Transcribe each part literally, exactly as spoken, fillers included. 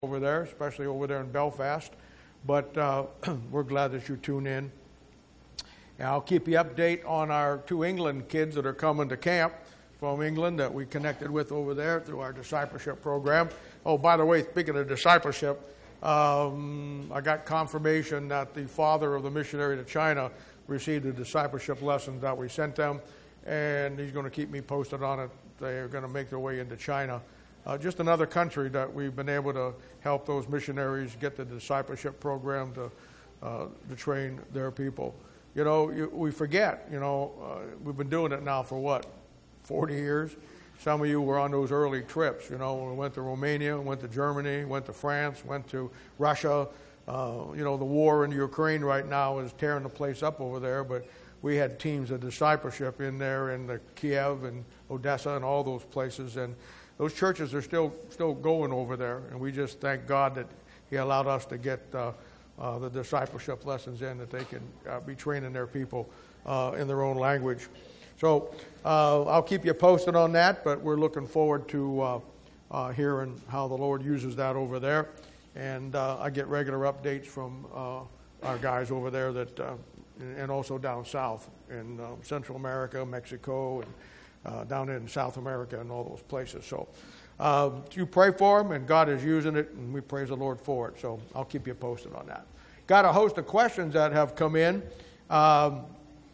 over there, especially over there in Belfast. But uh, we're glad that you tune in. And I'll keep you update on our two England kids that are coming to camp from England that we connected with over there through our discipleship program. Oh, by the way, speaking of discipleship, um, I got confirmation that the father of the missionary to China received the discipleship lessons that we sent them, and he's going to keep me posted on it. They are going to make their way into China. Uh, just another country that we've been able to help those missionaries get the discipleship program to uh, to train their people. You know, you, we forget, you know, uh, we've been doing it now for what, forty years? Some of you were on those early trips, you know, we went to Romania, went to Germany, went to France, went to Russia. Uh, you know, the war in Ukraine right now is tearing the place up over there, but we had teams of discipleship in there in the Kiev and Odessa and all those places, and those churches are still still going over there, and we just thank God that He allowed us to get uh, uh, the discipleship lessons in, that they can uh, be training their people uh, in their own language. So uh, I'll keep you posted on that, but we're looking forward to uh, uh, hearing how the Lord uses that over there. And uh, I get regular updates from uh, our guys over there that, uh, and also down south in uh, Central America, Mexico, and Uh, down in South America and all those places. So uh, you pray for them, and God is using it, and we praise the Lord for it. So I'll keep you posted on that. Got a host of questions that have come in. Um,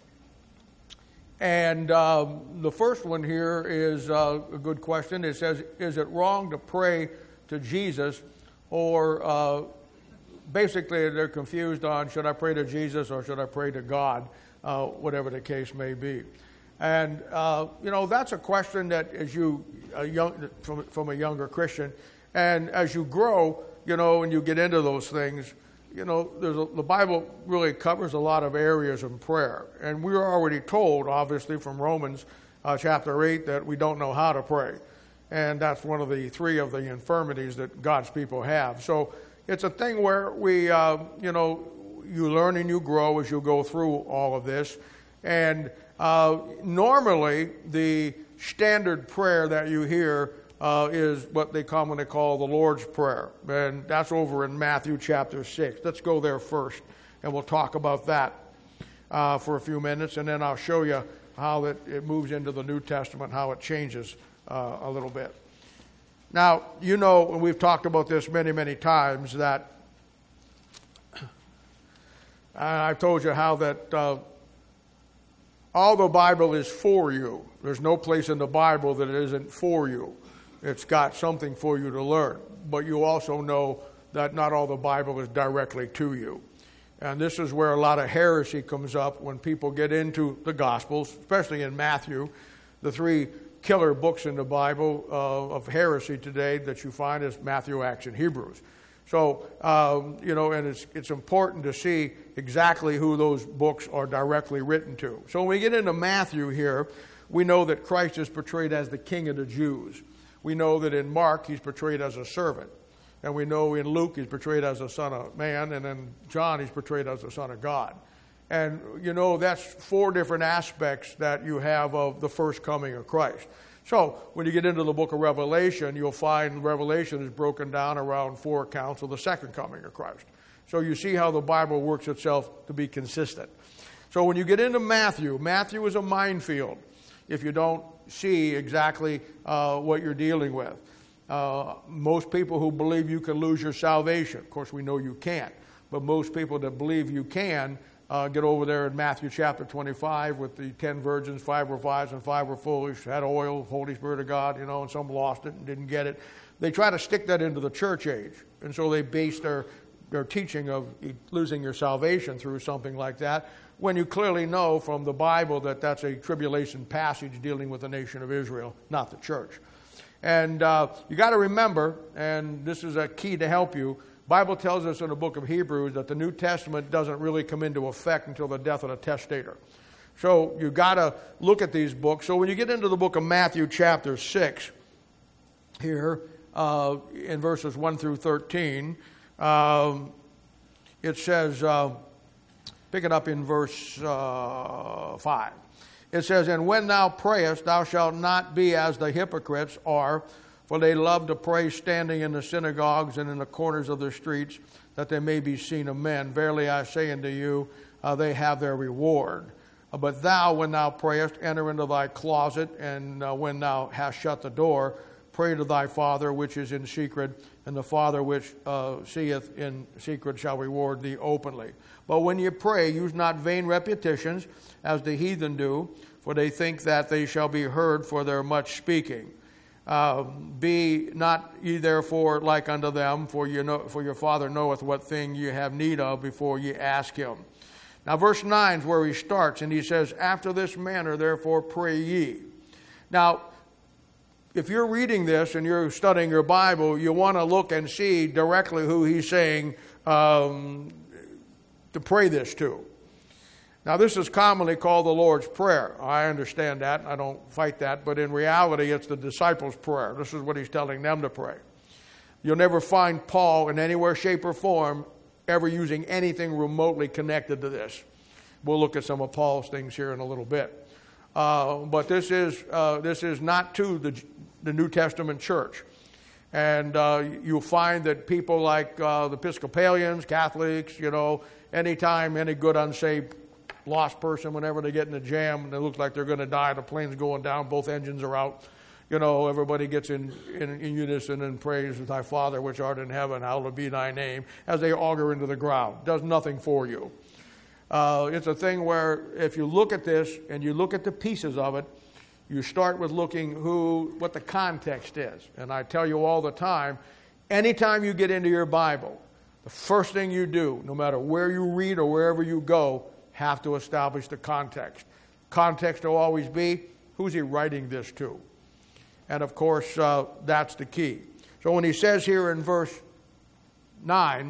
and um, the first one here is uh, a good question. It says, is it wrong to pray to Jesus? Or uh, basically they're confused on, should I pray to Jesus or should I pray to God? Uh, whatever the case may be. And, uh, you know, that's a question that as you, a young, from, from a younger Christian, and as you grow, you know, and you get into those things, you know, there's a, the Bible really covers a lot of areas in prayer. And we are already told, obviously, from Romans uh, chapter eight, that we don't know how to pray. And that's one of the three of the infirmities that God's people have. So it's a thing where we, uh, you know, you learn and you grow as you go through all of this. And Uh, normally, the standard prayer that you hear uh, is what they commonly call the Lord's Prayer. And that's over in Matthew chapter six. Let's go there first, and we'll talk about that uh, for a few minutes, and then I'll show you how that it moves into the New Testament, how it changes uh, a little bit. Now, you know, and we've talked about this many, many times, that I've told you how that Uh, all the Bible is for you. There's no place in the Bible that it isn't for you. It's got something for you to learn. But you also know that not all the Bible is directly to you. And this is where a lot of heresy comes up when people get into the Gospels, especially in Matthew. The three killer books in the Bible uh, of heresy today that you find is Matthew, Acts, and Hebrews. So, um, you know, and it's it's important to see exactly who those books are directly written to. So when we get into Matthew here, we know that Christ is portrayed as the King of the Jews. We know that in Mark, he's portrayed as a servant. And we know in Luke, he's portrayed as a son of man. And in John, he's portrayed as the son of God. And, you know, that's four different aspects that you have of the first coming of Christ. So when you get into the book of Revelation, you'll find Revelation is broken down around four accounts of the second coming of Christ. So you see how the Bible works itself to be consistent. So when you get into Matthew, Matthew is a minefield if you don't see exactly uh, what you're dealing with. Uh, most people who believe you can lose your salvation, of course we know you can't, but most people that believe you can Uh, get over there in Matthew chapter twenty-five with the ten virgins, five were wise and five were foolish, had oil, Holy Spirit of God, you know, and some lost it and didn't get it. They try to stick that into the church age. And so they base their, their teaching of losing your salvation through something like that, when you clearly know from the Bible that that's a tribulation passage dealing with the nation of Israel, not the church. And uh, you got to remember, and this is a key to help you, Bible tells us in the book of Hebrews that the New Testament doesn't really come into effect until the death of the testator. So you got to look at these books. So when you get into the book of Matthew chapter six here uh, in verses one through thirteen, um, it says, uh, pick it up in verse uh, five. It says, and when thou prayest, thou shalt not be as the hypocrites are, For they love to pray standing in the synagogues and in the corners of the streets, that they may be seen of men. Verily I say unto you, uh, they have their reward. Uh, but thou, when thou prayest, enter into thy closet, and uh, when thou hast shut the door, pray to thy Father which is in secret, and the Father which uh, seeth in secret shall reward thee openly. But when you pray, use not vain repetitions, as the heathen do, for they think that they shall be heard for their much speaking. Uh, be not ye therefore like unto them, for you know, for your Father knoweth what thing ye have need of before ye ask him. Now verse nine is where he starts, and he says, after this manner therefore pray ye. Now, if you're reading this and you're studying your Bible, you want to look and see directly who he's saying um, to pray this to. Now, this is commonly called the Lord's Prayer. I understand that. I don't fight that. But in reality, it's the disciples' prayer. This is what he's telling them to pray. You'll never find Paul in any way, shape, or form ever using anything remotely connected to this. We'll look at some of Paul's things here in a little bit. Uh, but this is uh, this is not to the, the New Testament church. And uh, you'll find that people like uh, the Episcopalians, Catholics, you know, anytime any good unsaved lost person, whenever they get in a jam and it looks like they're going to die, the plane's going down, both engines are out, you know, everybody gets in, in, in unison and prays, thy Father which art in heaven, hallowed be thy name, as they auger into the ground. Does nothing for you. Uh, it's a thing where if you look at this and you look at the pieces of it, you start with looking who, what the context is. And I tell you all the time, anytime you get into your Bible, the first thing you do, no matter where you read or wherever you go, have to establish the context. Context will always be, who's he writing this to? And of course, uh, that's the key. So when he says here in verse nine,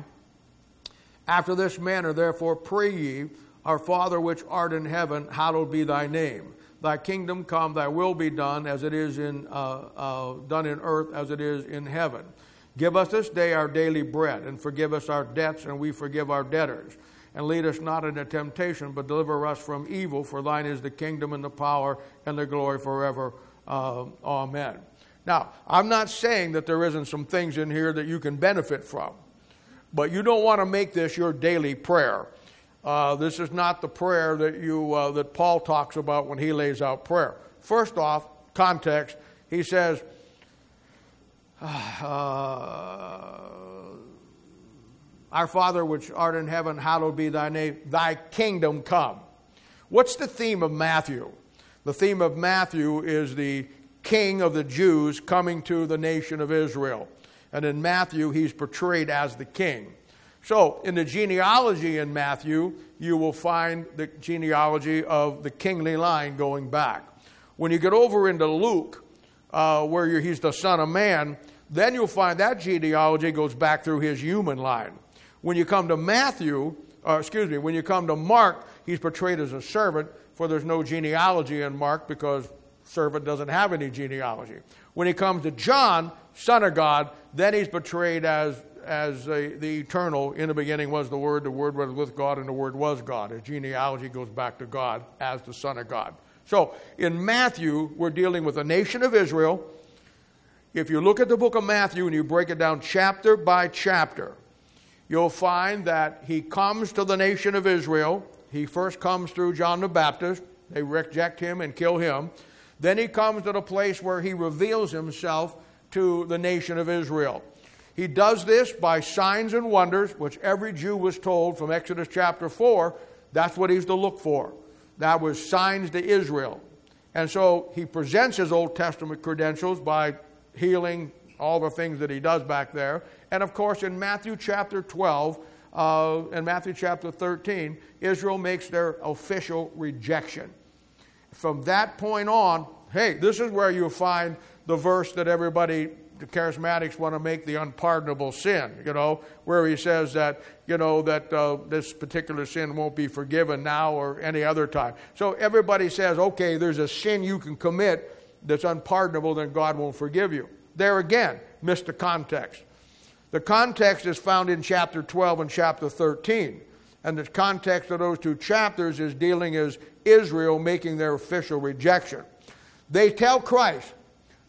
after this manner, therefore, pray ye, our Father which art in heaven, hallowed be thy name. Thy kingdom come, thy will be done, as it is in uh, uh, done in earth, as it is in heaven. Give us this day our daily bread, and forgive us our debts, and we forgive our debtors. And lead us not into temptation, but deliver us from evil. For thine is the kingdom and the power and the glory forever. Uh, amen. Now, I'm not saying that there isn't some things in here that you can benefit from. But you don't want to make this your daily prayer. Uh, this is not the prayer that you uh, that Paul talks about when he lays out prayer. First off, context, he says, uh, our Father which art in heaven, hallowed be thy name, thy kingdom come. What's the theme of Matthew? The theme of Matthew is the king of the Jews coming to the nation of Israel. And in Matthew, he's portrayed as the king. So in the genealogy in Matthew, you will find the genealogy of the kingly line going back. When you get over into Luke, uh, where you're, he's the Son of Man, then you'll find that genealogy goes back through his human line. When you come to Matthew, uh, excuse me, when you come to Mark, he's portrayed as a servant, for there's no genealogy in Mark because servant doesn't have any genealogy. When he comes to John, Son of God, then he's portrayed as, as a, the eternal. In the beginning was the Word, the Word was with God, and the Word was God. His genealogy goes back to God as the Son of God. So in Matthew, we're dealing with the nation of Israel. If you look at the book of Matthew and you break it down chapter by chapter, you'll find that he comes to the nation of Israel. He first comes through John the Baptist. They reject him and kill him. Then he comes to the place where he reveals himself to the nation of Israel. He does this by signs and wonders, which every Jew was told from Exodus chapter four, that's what he's to look for. That was signs to Israel. And so he presents his Old Testament credentials by healing, all the things that he does back there. And of course, in Matthew chapter twelve uh, and Matthew chapter thirteen, Israel makes their official rejection. From that point on, hey, this is where you'll find the verse that everybody, the charismatics, want to make the unpardonable sin, you know, where he says that, you know, that uh, this particular sin won't be forgiven now or any other time. So everybody says, okay, there's a sin you can commit that's unpardonable, then God won't forgive you. There again, missed the context. The context is found in chapter twelve and chapter thirteen. And the context of those two chapters is dealing as Israel making their official rejection. They tell Christ,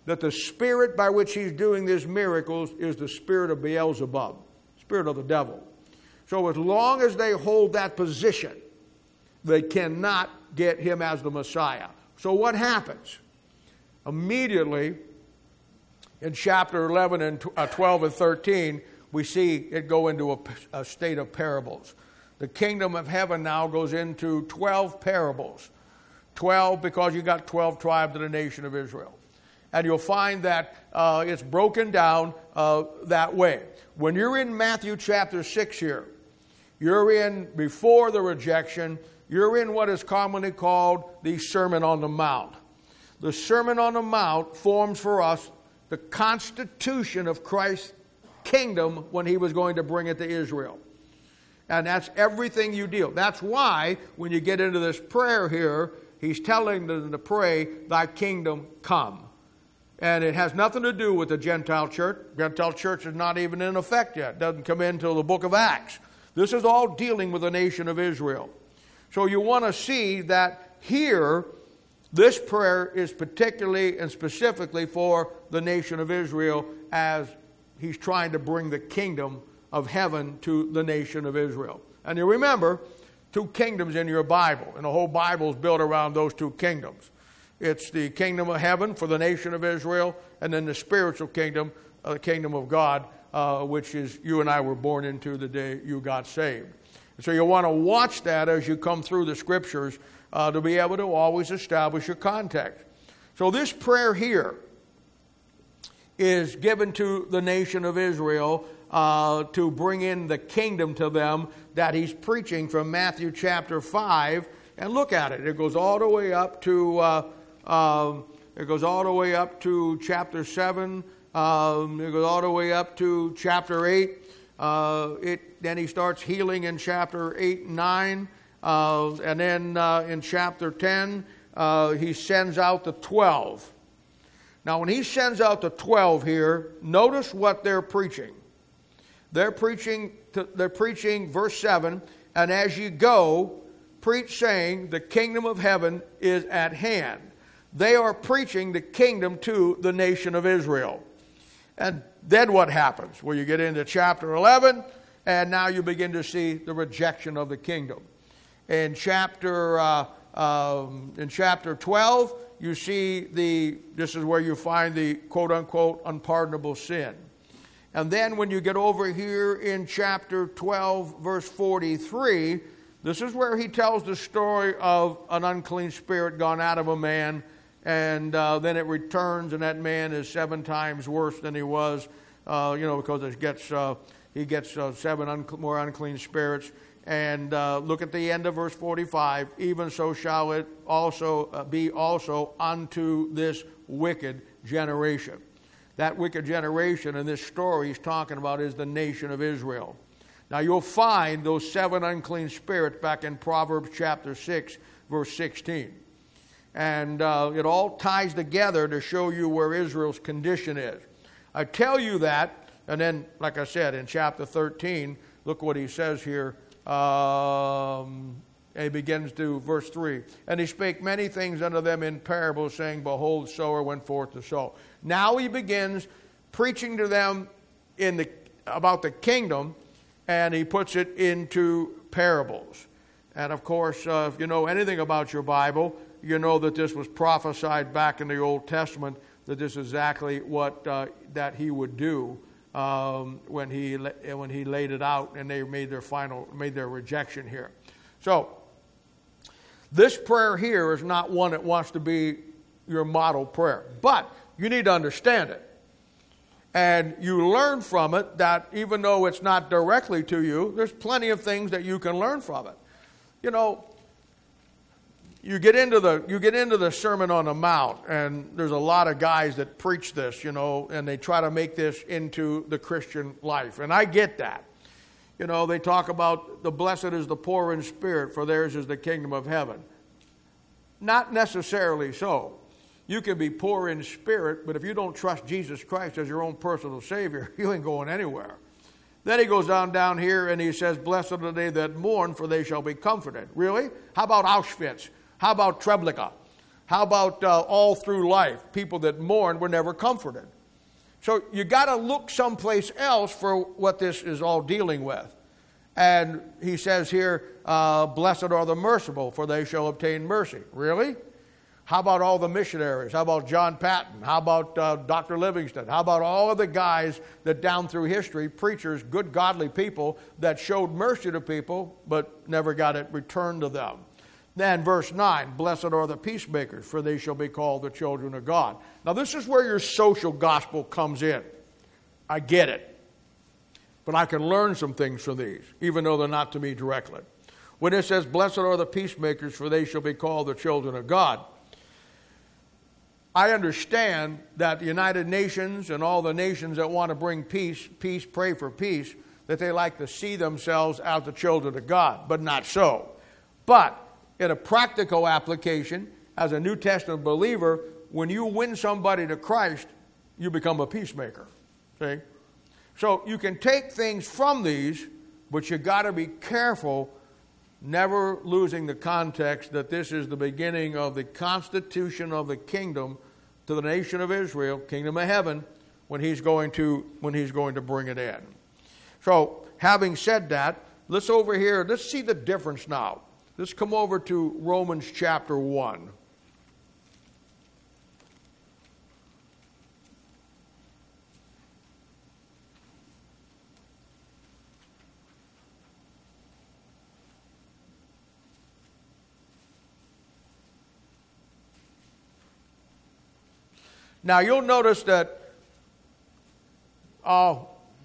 that the spirit by which he's doing these miracles is the spirit of Beelzebub, spirit of the devil. So as long as they hold that position, they cannot get him as the Messiah. So what happens? Immediately, in chapter eleven and twelve and thirteen, we see it go into a, a state of parables. The kingdom of heaven now goes into twelve parables. twelve because you got twelve tribes of the nation of Israel. And you'll find that uh, it's broken down uh, that way. When you're in Matthew chapter six here, you're in before the rejection, you're in what is commonly called the Sermon on the Mount. The Sermon on the Mount forms for us the constitution of Christ's kingdom when he was going to bring it to Israel. And that's everything you deal. That's why when you get into this prayer here, he's telling them to pray, thy kingdom come. And it has nothing to do with the Gentile church. Gentile church is not even in effect yet. It doesn't come in until the book of Acts. This is all dealing with the nation of Israel. So you want to see that here, this prayer is particularly and specifically for the nation of Israel as he's trying to bring the kingdom of heaven to the nation of Israel. And you remember, two kingdoms in your Bible, and the whole Bible is built around those two kingdoms. It's the kingdom of heaven for the nation of Israel, and then the spiritual kingdom, uh, the kingdom of God, uh, which is you and I were born into the day you got saved. So you want to watch that as you come through the scriptures uh, to be able to always establish your context. So this prayer here is given to the nation of Israel uh, to bring in the kingdom to them that he's preaching from Matthew chapter five. And look at it. It goes all the way up to uh, um, it goes all the way up to chapter seven. Um, it goes all the way up to chapter eight. Uh, it then he starts healing in chapter eight and nine, uh, and then uh, in chapter ten uh, he sends out the twelve. Now, when he sends out the twelve here, notice what they're preaching. They're preaching. To, they're preaching verse seven. And as you go, preach, saying, the kingdom of heaven is at hand. They are preaching the kingdom to the nation of Israel. And then what happens? Well, you get into chapter eleven, and now you begin to see the rejection of the kingdom. In chapter uh, um, in chapter twelve, you see the. This is where you find the quote unquote unpardonable sin. And then when you get over here in chapter twelve, verse forty-three, this is where he tells the story of an unclean spirit gone out of a man. And uh, then it returns, and that man is seven times worse than he was, uh, you know, because it gets uh, he gets uh, seven un- more unclean spirits. And uh, look at the end of verse forty-five. Even so shall it also uh, be also unto this wicked generation. That wicked generation in this story he's talking about is the nation of Israel. Now you'll find those seven unclean spirits back in Proverbs chapter six, verse sixteen. And uh, it all ties together to show you where Israel's condition is. I tell you that, and then, like I said, in chapter thirteen, look what he says here. Um, and he begins to verse three. And he spake many things unto them in parables, saying, behold, the sower went forth to sow. Now he begins preaching to them in the about the kingdom, and he puts it into parables. And of course, uh, if you know anything about your Bible, you know that this was prophesied back in the Old Testament, that this is exactly what uh, that he would do um, when he when he laid it out, and they made their final made their rejection here. So this prayer here is not one that wants to be your model prayer, but you need to understand it, and you learn from it that even though it's not directly to you, there's plenty of things that you can learn from it. You know. You get into the you get into the Sermon on the Mount, and there's a lot of guys that preach this, you know, and they try to make this into the Christian life. And I get that. You know, they talk about the blessed is the poor in spirit, for theirs is the kingdom of heaven. Not necessarily so. You can be poor in spirit, but if you don't trust Jesus Christ as your own personal Savior, you ain't going anywhere. Then he goes on down here and he says, blessed are they that mourn, for they shall be comforted. Really? How about Auschwitz? How about Treblinka? How about uh, all through life? People that mourn were never comforted. So you got to look someplace else for what this is all dealing with. And he says here, uh, blessed are the merciful, for they shall obtain mercy. Really? How about all the missionaries? How about John Patton? How about uh, Doctor Livingston? How about all of the guys that down through history, preachers, good godly people that showed mercy to people but never got it returned to them? Then verse nine, blessed are the peacemakers, for they shall be called the children of God. Now this is where your social gospel comes in. I get it. But I can learn some things from these, even though they're not to me directly. When it says, blessed are the peacemakers, for they shall be called the children of God, I understand that the United Nations and all the nations that want to bring peace, peace, pray for peace, that they like to see themselves as the children of God, but not so. But in a practical application, as a New Testament believer, when you win somebody to Christ, you become a peacemaker. See? So you can take things from these, but you got to be careful, never losing the context that this is the beginning of the constitution of the kingdom to the nation of Israel, kingdom of heaven, when he's going to when he's going to bring it in. So, having said that, let's over here, let's see the difference now. Let's come over to Romans chapter one. Now, you'll notice that, uh,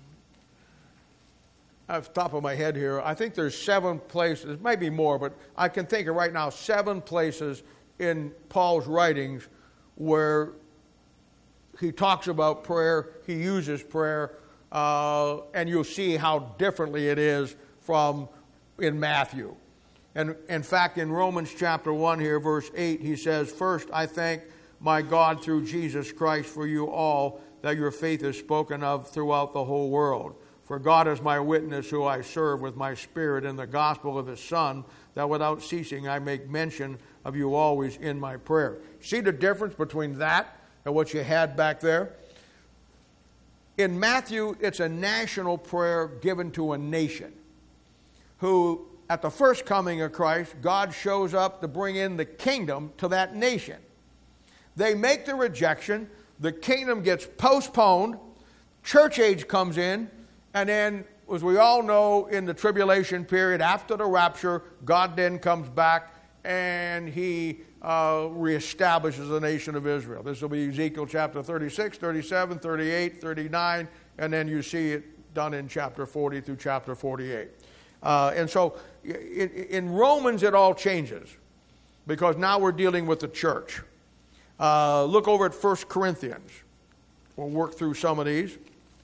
off the top of my head here, I think there's seven places, maybe more, but I can think of right now seven places in Paul's writings where he talks about prayer, he uses prayer, uh, and you'll see how differently it is from in Matthew. And in fact, in Romans chapter one here, verse eight, he says, first, I thank my God through Jesus Christ for you all, that your faith is spoken of throughout the whole world. For God is my witness, who I serve with my spirit in the gospel of his Son, that without ceasing I make mention of you always in my prayer. See the difference between that and what you had back there? In Matthew, it's a national prayer given to a nation who, at the first coming of Christ, God shows up to bring in the kingdom to that nation. They make the rejection, the kingdom gets postponed, church age comes in, and then, as we all know, in the tribulation period, after the rapture, God then comes back and he uh, reestablishes the nation of Israel. This will be Ezekiel chapter thirty-six, thirty-seven, thirty-eight, thirty-nine, and then you see it done in chapter forty through chapter forty-eight. Uh, and so in, in Romans it all changes, because now we're dealing with the church. Uh, look over at First Corinthians. We'll work through some of these.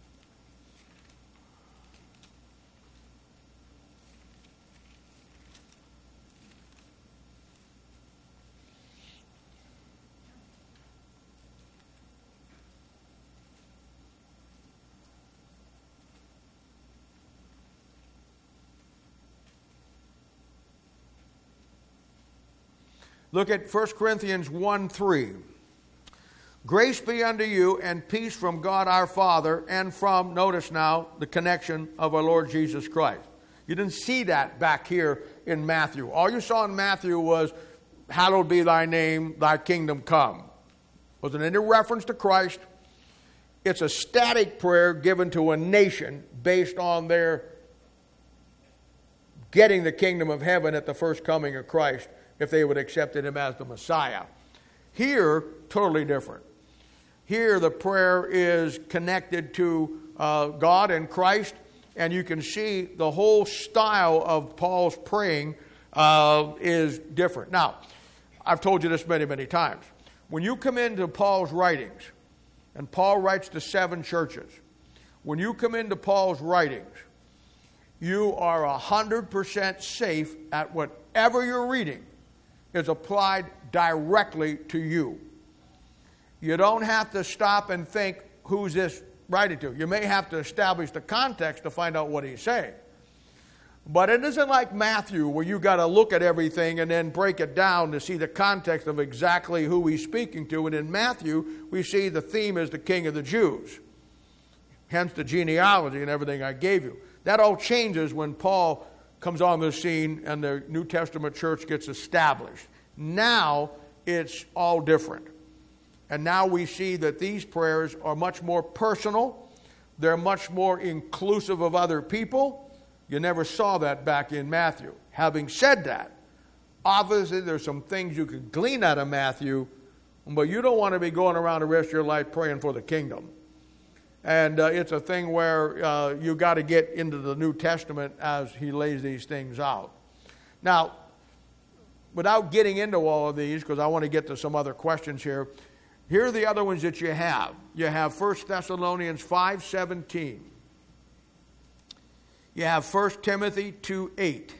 Look at First Corinthians one three. Grace be unto you and peace from God our Father and from, notice now, the connection of our Lord Jesus Christ. You didn't see that back here in Matthew. All you saw in Matthew was, hallowed be thy name, thy kingdom come. Wasn't any reference to Christ. It's a static prayer given to a nation based on their getting the kingdom of heaven at the first coming of Christ, if they would have accepted him as the Messiah. Here, totally different. Here, the prayer is connected to uh, God and Christ, and you can see the whole style of Paul's praying uh, is different. Now, I've told you this many, many times. When you come into Paul's writings, and Paul writes to seven churches, when you come into Paul's writings, you are one hundred percent safe at whatever you're reading is applied directly to you. You don't have to stop and think, who's this writing to? You may have to establish the context to find out what he's saying. But it isn't like Matthew, where you got to look at everything and then break it down to see the context of exactly who he's speaking to. And in Matthew, we see the theme is the King of the Jews. Hence the genealogy and everything I gave you. That all changes when Paul comes on the scene and the New Testament church gets established. Now it's all different. And now we see that these prayers are much more personal. They're much more inclusive of other people. You never saw that back in Matthew. Having said that, obviously there's some things you can glean out of Matthew, but you don't want to be going around the rest of your life praying for the kingdom. And uh, it's a thing where uh, you got to get into the New Testament as he lays these things out. Now, without getting into all of these, because I want to get to some other questions here, here are the other ones that you have. You have First Thessalonians five seventeen. You have First Timothy two eight.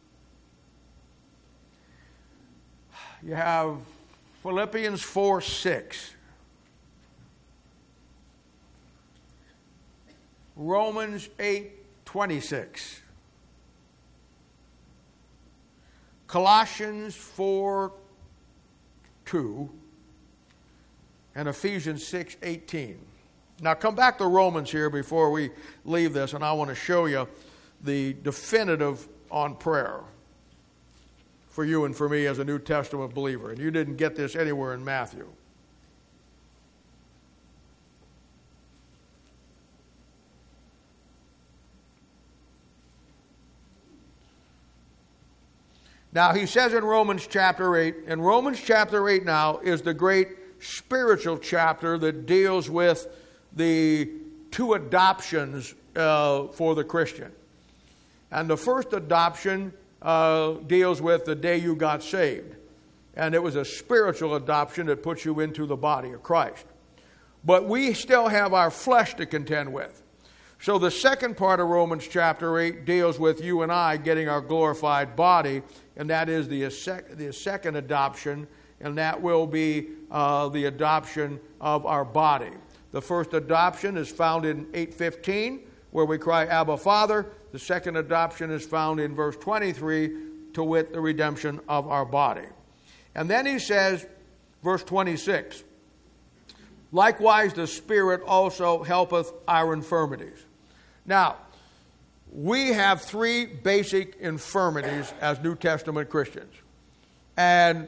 You have Philippians four six. Romans eight twenty-six. Colossians four two. And Ephesians six eighteen. Now come back to Romans here before we leave this, and I want to show you the definitive on prayer for you and for me as a New Testament believer. And you didn't get this anywhere in Matthew. Now he says in Romans chapter eight, and Romans chapter eight now is the great spiritual chapter that deals with the two adoptions uh, for the Christian. And the first adoption uh, deals with the day you got saved. And it was a spiritual adoption that puts you into the body of Christ. But we still have our flesh to contend with. So the second part of Romans chapter eight deals with you and I getting our glorified body, and that is the, sec- the second adoption, and that will be uh, the adoption of our body. The first adoption is found in eight fifteen, where we cry, Abba, Father. The second adoption is found in verse twenty-three, to wit, the redemption of our body. And then he says, verse twenty-six, likewise the Spirit also helpeth our infirmities. Now, we have three basic infirmities as New Testament Christians. And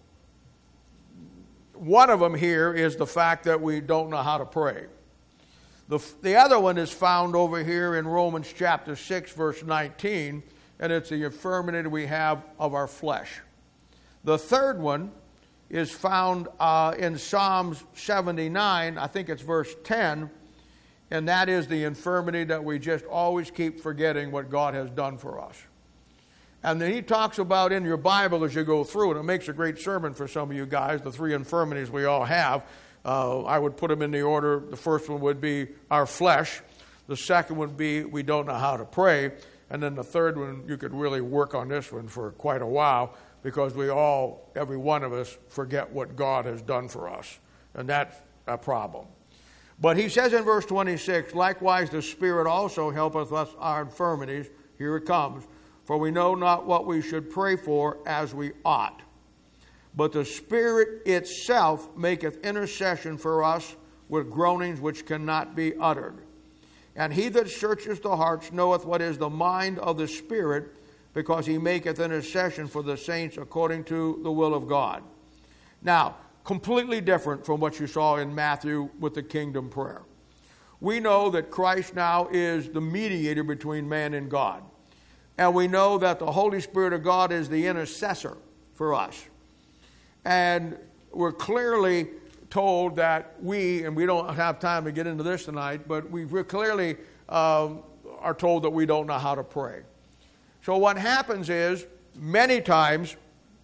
one of them here is the fact that we don't know how to pray. The, the other one is found over here in Romans chapter six, verse nineteen, and it's the infirmity we have of our flesh. The third one is found uh, in Psalms seventy-nine, I think it's verse ten, and that is the infirmity that we just always keep forgetting what God has done for us. And then he talks about in your Bible as you go through, and it makes a great sermon for some of you guys, the three infirmities we all have. Uh, I would put them in the order. The first one would be our flesh. The second would be we don't know how to pray. And then the third one, you could really work on this one for quite a while, because we all, every one of us, forget what God has done for us. And that's a problem. But he says in verse twenty-six, likewise the Spirit also helpeth us our infirmities. Here it comes. For we know not what we should pray for as we ought. But the Spirit itself maketh intercession for us with groanings which cannot be uttered. And he that searcheth the hearts knoweth what is the mind of the Spirit, because he maketh intercession for the saints according to the will of God. Now, completely different from what you saw in Matthew with the kingdom prayer. We know that Christ now is the mediator between man and God. And we know that the Holy Spirit of God is the intercessor for us. And we're clearly told that we, and we don't have time to get into this tonight, but we clearly um, are told that we don't know how to pray. So what happens is, many times,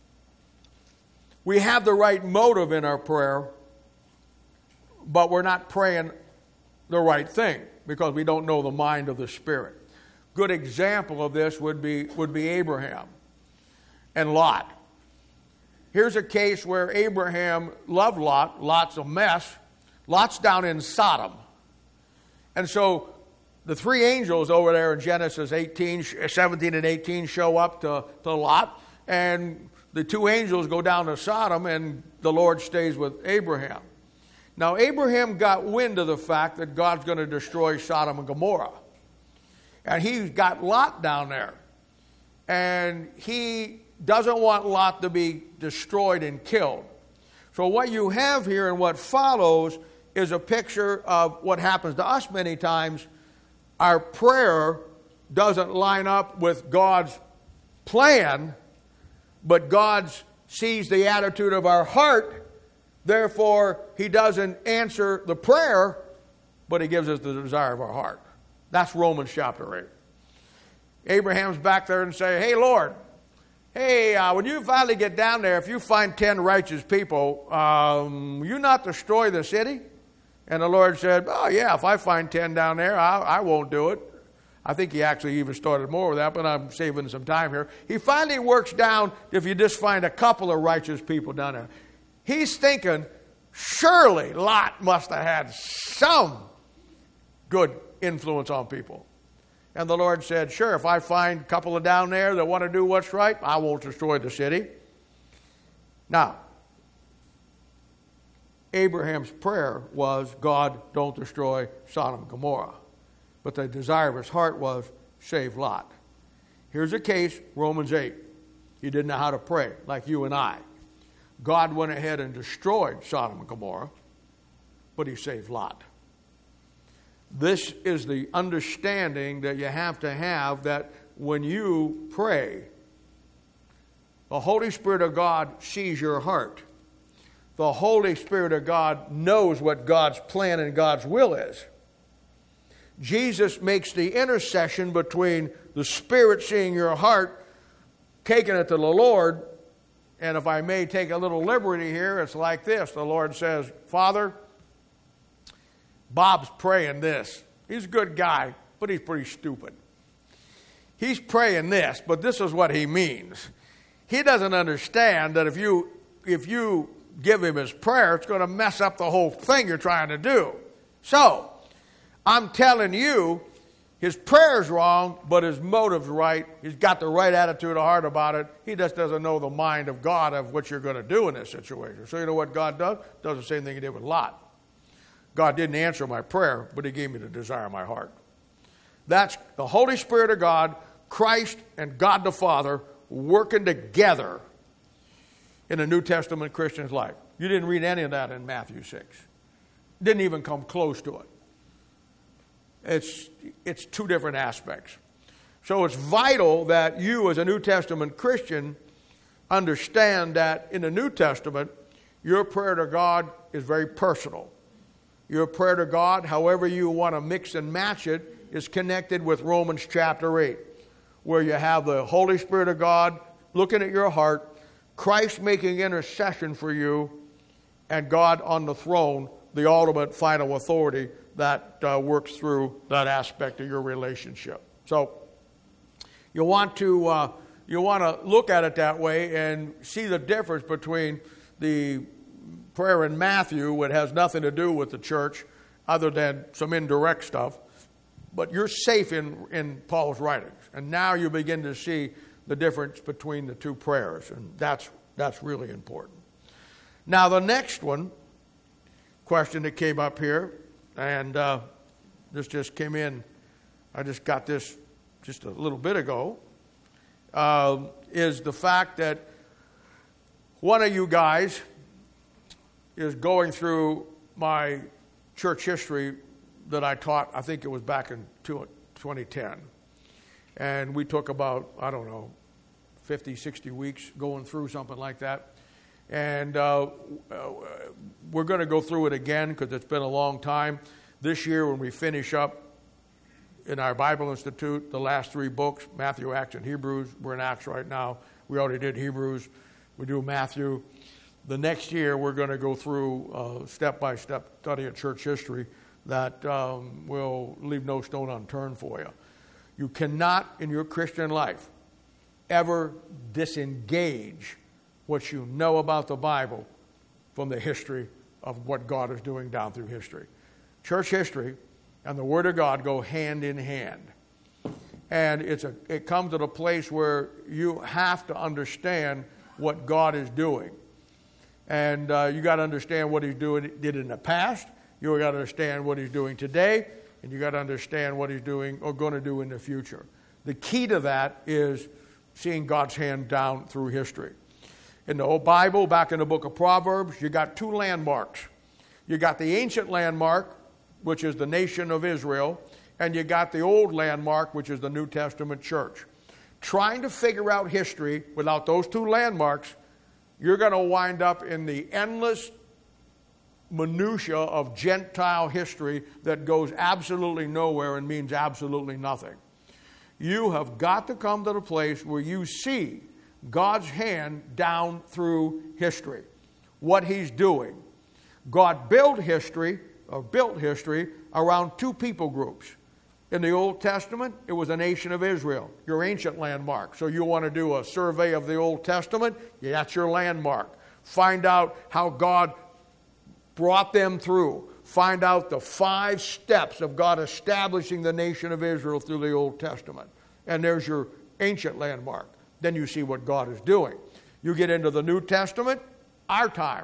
we have the right motive in our prayer, but we're not praying the right thing because we don't know the mind of the Spirit. Good example of this would be would be Abraham and Lot. Here's a case where Abraham loved Lot. Lot's a mess. Lot's down in Sodom. And so the three angels over there in Genesis eighteen, seventeen and eighteen show up to, to Lot, and the two angels go down to Sodom, and the Lord stays with Abraham. Now, Abraham got wind of the fact that God's going to destroy Sodom and Gomorrah. And he's got Lot down there. And he doesn't want Lot to be destroyed and killed. So what you have here and what follows is a picture of what happens to us many times. Our prayer doesn't line up with God's plan, but God sees the attitude of our heart. Therefore, he doesn't answer the prayer, but he gives us the desire of our heart. That's Romans chapter eight. Abraham's back there and say, hey, Lord, hey, uh, when you finally get down there, if you find ten righteous people, um, will you not destroy the city? And the Lord said, oh, yeah, if I find ten down there, I, I won't do it. I think he actually even started more with that, but I'm saving some time here. He finally works down if you just find a couple of righteous people down there. He's thinking, surely Lot must have had some good influence on people. And the Lord said, sure, if I find a couple of down there that want to do what's right, I won't destroy the city. Now, Abraham's prayer was, God, don't destroy Sodom and Gomorrah. But the desire of his heart was, save Lot. Here's a case, Romans eight. He didn't know how to pray, like you and I. God went ahead and destroyed Sodom and Gomorrah, but he saved Lot. This is the understanding that you have to have, that when you pray, the Holy Spirit of God sees your heart. The Holy Spirit of God knows what God's plan and God's will is. Jesus makes the intercession between the Spirit seeing your heart, taking it to the Lord. And if I may take a little liberty here, it's like this. The Lord says, Father, Bob's praying this. He's a good guy, but he's pretty stupid. He's praying this, but this is what he means. He doesn't understand that if you if you give him his prayer, it's going to mess up the whole thing you're trying to do. So, I'm telling you, his prayer's wrong, but his motive's right. He's got the right attitude of heart about it. He just doesn't know the mind of God of what you're going to do in this situation. So you know what God does? Does the same thing he did with Lot. God didn't answer my prayer, but he gave me the desire of my heart. That's the Holy Spirit of God, Christ and God the Father working together in a New Testament Christian's life. You didn't read any of that in Matthew six. Didn't even come close to it. It's, it's two different aspects. So it's vital that you as a New Testament Christian understand that in the New Testament, your prayer to God is very personal. Your prayer to God, however you want to mix and match it, is connected with Romans chapter eight, where you have the Holy Spirit of God looking at your heart, Christ making intercession for you, and God on the throne, the ultimate final authority that uh, works through that aspect of your relationship. So you want to uh, you want to look at it that way and see the difference between the prayer in Matthew, which has nothing to do with the church other than some indirect stuff, but you're safe in, in Paul's writings. And now you begin to see the difference between the two prayers, and that's that's really important. Now the next one, question that came up here, and uh, this just came in, I just got this just a little bit ago, uh, is the fact that one of you guys is going through my church history that I taught, I think it was back in twenty ten. And we took about, I don't know, fifty, sixty weeks going through something like that. And uh, we're going to go through it again because it's been a long time. This year when we finish up in our Bible Institute, the last three books, Matthew, Acts, and Hebrews. We're in Acts right now. We already did Hebrews. We do Matthew. The next year we're going to go through a step-by-step study of church history that um, will leave no stone unturned for you. You cannot, in your Christian life, ever disengage what you know about the Bible from the history of what God is doing down through history. Church history and the Word of God go hand in hand. And it's a, it comes to the place where you have to understand what God is doing. And uh, you got to understand what He's doing, did in the past. You got to understand what He's doing today. And you got to understand what He's doing or going to do in the future. The key to that is seeing God's hand down through history. In the old Bible, back in the book of Proverbs, you got two landmarks. You got the ancient landmark, which is the nation of Israel, and you got the old landmark, which is the New Testament church. Trying to figure out history without those two landmarks, you're going to wind up in the endless minutia of Gentile history that goes absolutely nowhere and means absolutely nothing. You have got to come to the place where you see God's hand down through history, what He's doing. God built history, or built history, around two people groups. In the Old Testament, it was the nation of Israel, your ancient landmark. So you want to do a survey of the Old Testament, yeah, that's your landmark. Find out how God brought them through. Find out the five steps of God establishing the nation of Israel through the Old Testament. And there's your ancient landmark. Then you see what God is doing. You get into the New Testament, our time.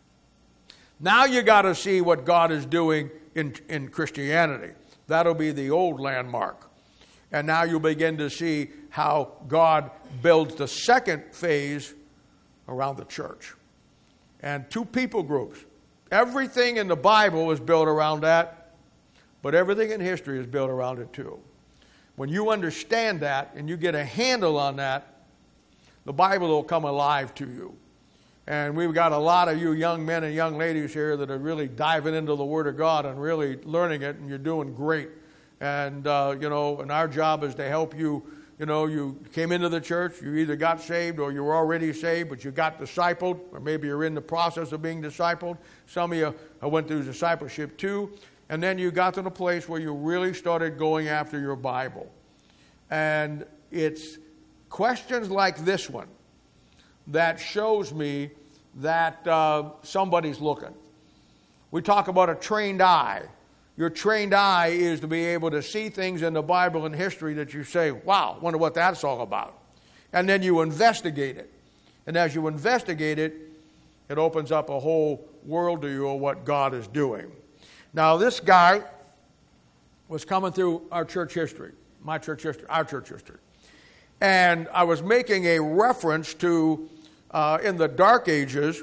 Now you got to see what God is doing in, in Christianity. That'll be the old landmark. And now you begin to see how God builds the second phase around the church. And two people groups. Everything in the Bible is built around that, but everything in history is built around it too. When you understand that and you get a handle on that, the Bible will come alive to you. And we've got a lot of you young men and young ladies here that are really diving into the Word of God and really learning it, and you're doing great. And, uh, you know, and our job is to help you. You know, you came into the church, you either got saved or you were already saved, but you got discipled, or maybe you're in the process of being discipled. Some of you went through discipleship too. And then you got to the place where you really started going after your Bible. And it's questions like this one that shows me that uh, somebody's looking. We talk about a trained eye. Your trained eye is to be able to see things in the Bible and history that you say, wow, wonder what that's all about. And then you investigate it. And as you investigate it, it opens up a whole world to you of what God is doing. Now, this guy was coming through our church history, my church history, our church history. And I was making a reference to, uh, in the Dark Ages,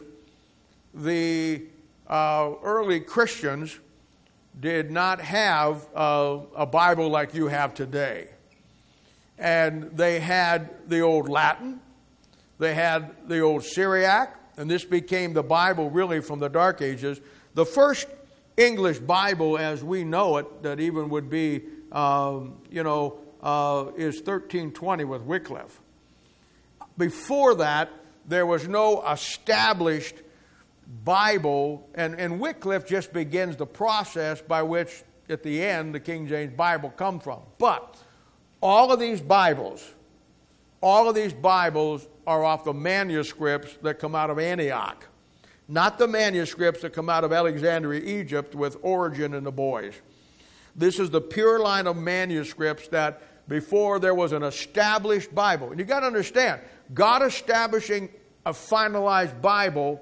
the uh, early Christians did not have uh, a Bible like you have today. And they had the old Latin, they had the old Syriac, and this became the Bible really from the Dark Ages. The first English Bible as we know it, that even would be, um, you know, uh, is thirteen twenty with Wycliffe. Before that, there was no established Bible, and, and Wycliffe just begins the process by which, at the end, the King James Bible comes from. But all of these Bibles, all of these Bibles are off the manuscripts that come out of Antioch, not the manuscripts that come out of Alexandria, Egypt, with Origen and the boys. This is the pure line of manuscripts that before there was an established Bible. And you've got to understand, God establishing a finalized Bible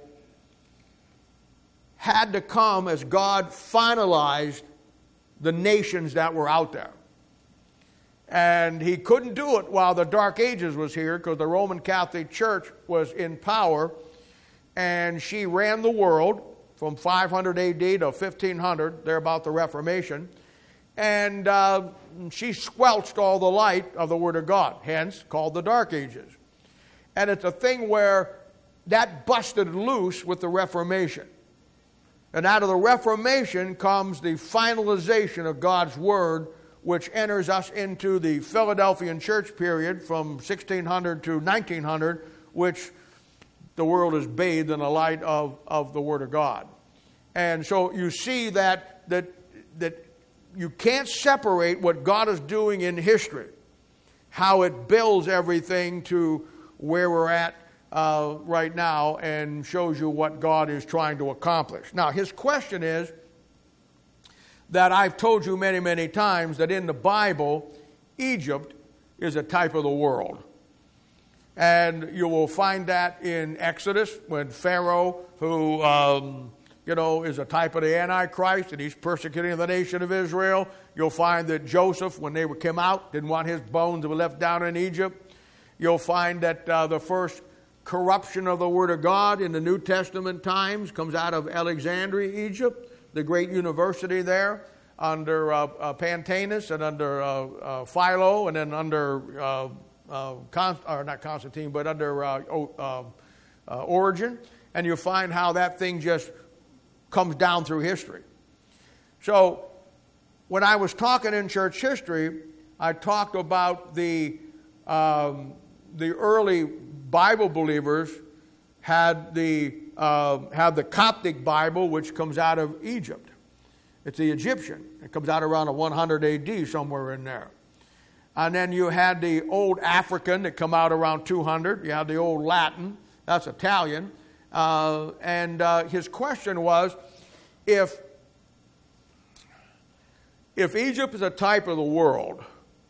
had to come as God finalized the nations that were out there. And He couldn't do it while the Dark Ages was here, because the Roman Catholic Church was in power, and she ran the world from five hundred A D to fifteen hundred, there about the Reformation. And uh, she squelched all the light of the Word of God, hence called the Dark Ages. And it's a thing where that busted loose with the Reformation. And out of the Reformation comes the finalization of God's Word, which enters us into the Philadelphian church period from sixteen hundred to nineteen hundred, which the world is bathed in the light of, of the Word of God. And so you see that, that, that you can't separate what God is doing in history, how it builds everything to where we're at uh, right now, and shows you what God is trying to accomplish. Now, his question is that I've told you many, many times that in the Bible, Egypt is a type of the world. And you will find that in Exodus when Pharaoh, who um, you know is a type of the Antichrist and he's persecuting the nation of Israel. You'll find that Joseph, when they came out, didn't want his bones to be left down in Egypt. You'll find that uh, the first corruption of the Word of God in the New Testament times comes out of Alexandria, Egypt, the great university there under uh, uh, Pantanus and under uh, uh, Philo and then under... Uh, Uh, Const- or not Constantine, but under uh, uh, uh, Origen, and you'll find how that thing just comes down through history. So, when I was talking in church history, I talked about the um, the early Bible believers had the uh, had the Coptic Bible, which comes out of Egypt. It's the Egyptian. It comes out around one hundred A D, somewhere in there. And then you had the old African that come out around two hundred. You had the old Latin. That's Italian. Uh, and uh, his question was, if, if Egypt is a type of the world,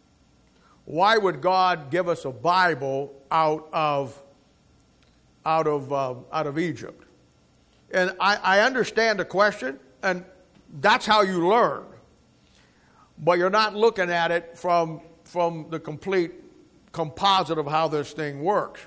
why would God give us a Bible out of, out of, uh, out of Egypt? And I, I understand the question, and that's how you learn. But you're not looking at it from... from the complete composite of how this thing works.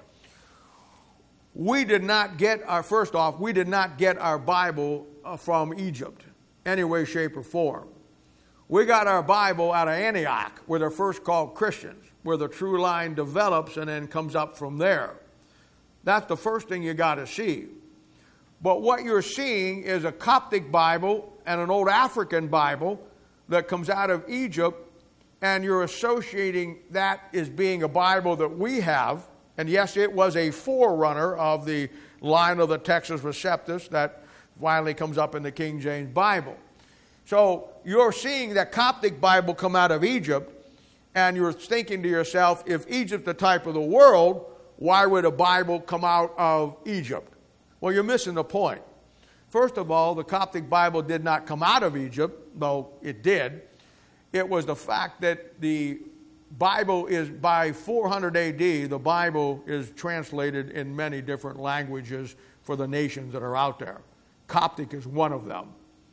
We did not get our, first off, we did not get our Bible from Egypt, any way, shape, or form. We got our Bible out of Antioch, where they're first called Christians, where the true line develops and then comes up from there. That's the first thing you got to see. But what you're seeing is a Coptic Bible and an old African Bible that comes out of Egypt, and you're associating that as being a Bible that we have. And yes, it was a forerunner of the line of the Textus Receptus that finally comes up in the King James Bible. So you're seeing that Coptic Bible come out of Egypt, and you're thinking to yourself, if Egypt's the type of the world, why would a Bible come out of Egypt? Well, you're missing the point. First of all, the Coptic Bible did not come out of Egypt, though it did. It was the fact that the Bible is, by four hundred A D, the Bible is translated in many different languages for the nations that are out there. Coptic is one of them.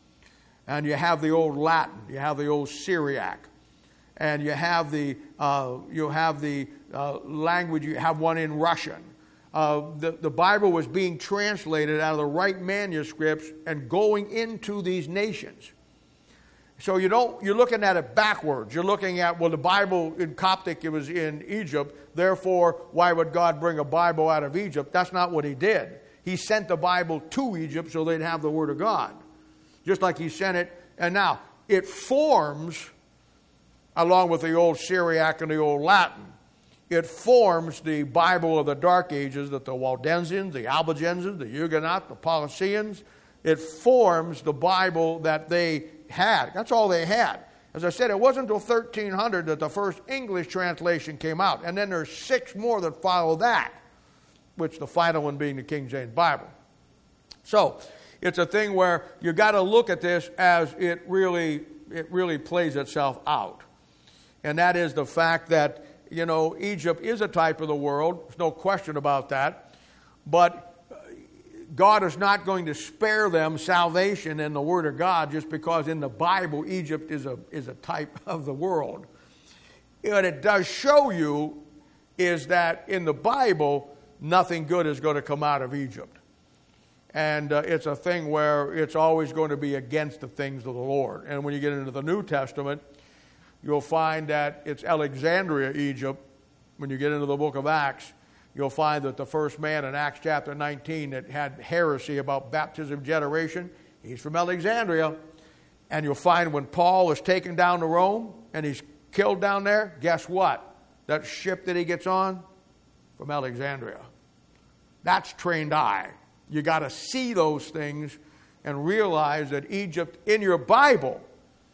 And you have the old Latin, you have the old Syriac, and you have the uh, you have the uh, language, you have one in Russian. Uh, the, the Bible was being translated out of the right manuscripts and going into these nations. So you don't, you're looking at it backwards. You're looking at, well, the Bible in Coptic, it was in Egypt. Therefore, why would God bring a Bible out of Egypt? That's not what he did. He sent the Bible to Egypt so they'd have the Word of God. Just like he sent it. And now, it forms, along with the old Syriac and the old Latin, it forms the Bible of the Dark Ages that the Waldensians, the Albigensians, the Huguenots, the Paulicians, it forms the Bible that they had. That's all they had. As I said, it wasn't until thirteen hundred that the first English translation came out. And then there's six more that follow that, which the final one being the King James Bible. So, it's a thing where you got to look at this as it really, it really plays itself out. And that is the fact that, you know, Egypt is a type of the world. There's no question about that. But God is not going to spare them salvation in the Word of God just because in the Bible Egypt is a is a type of the world. What it does show you is that in the Bible, nothing good is going to come out of Egypt. And uh, it's a thing where it's always going to be against the things of the Lord. And when you get into the New Testament, you'll find that it's Alexandria, Egypt. When you get into the book of Acts, you'll find that the first man in Acts chapter nineteen that had heresy about baptism generation, he's from Alexandria. And you'll find when Paul is taken down to Rome and he's killed down there, guess what? That ship that he gets on, from Alexandria. That's trained eye. You got to see those things and realize that Egypt in your Bible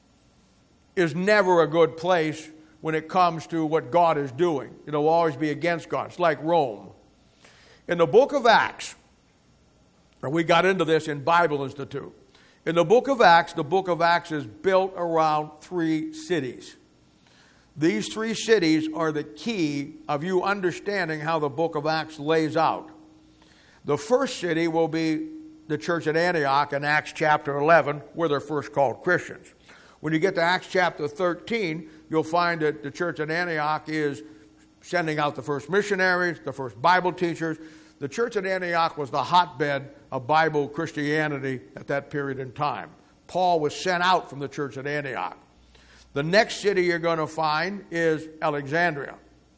is never a good place when it comes to what God is doing. It'll always be against God. It's like Rome. In the book of Acts, and we got into this in Bible Institute, In the book of Acts, the book of Acts is built around three cities. These three cities are the key of you understanding how the book of Acts lays out. The first city will be the church at Antioch in Acts chapter eleven, where they're first called Christians. When you get to Acts chapter thirteen, you'll find that the church at Antioch is sending out the first missionaries, the first Bible teachers. The church at Antioch was the hotbed of Bible Christianity at that period in time. Paul was sent out from the church at Antioch. The next city you're going to find is Alexandria.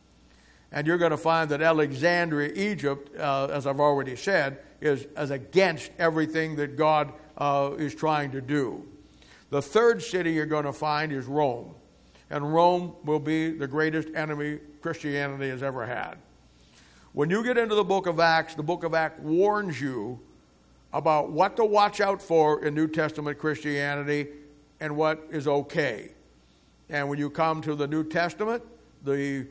And you're going to find that Alexandria, Egypt, uh, as I've already said, is, is against everything that God uh, is trying to do. The third city you're going to find is Rome. And Rome will be the greatest enemy Christianity has ever had. When you get into the book of Acts, the book of Acts warns you about what to watch out for in New Testament Christianity and what is okay. And when you come to the New Testament, the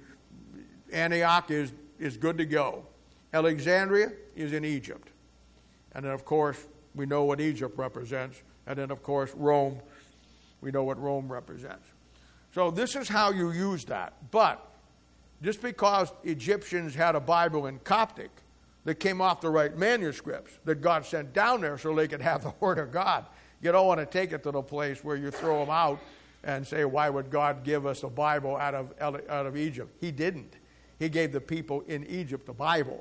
Antioch is, is good to go. Alexandria is in Egypt. And then, of course, we know what Egypt represents. And then, of course, Rome, we know what Rome represents. So this is how you use that. But just because Egyptians had a Bible in Coptic that came off the right manuscripts that God sent down there so they could have the Word of God, you don't want to take it to the place where you throw them out and say, why would God give us a Bible out of, out of Egypt? He didn't. He gave the people in Egypt a Bible.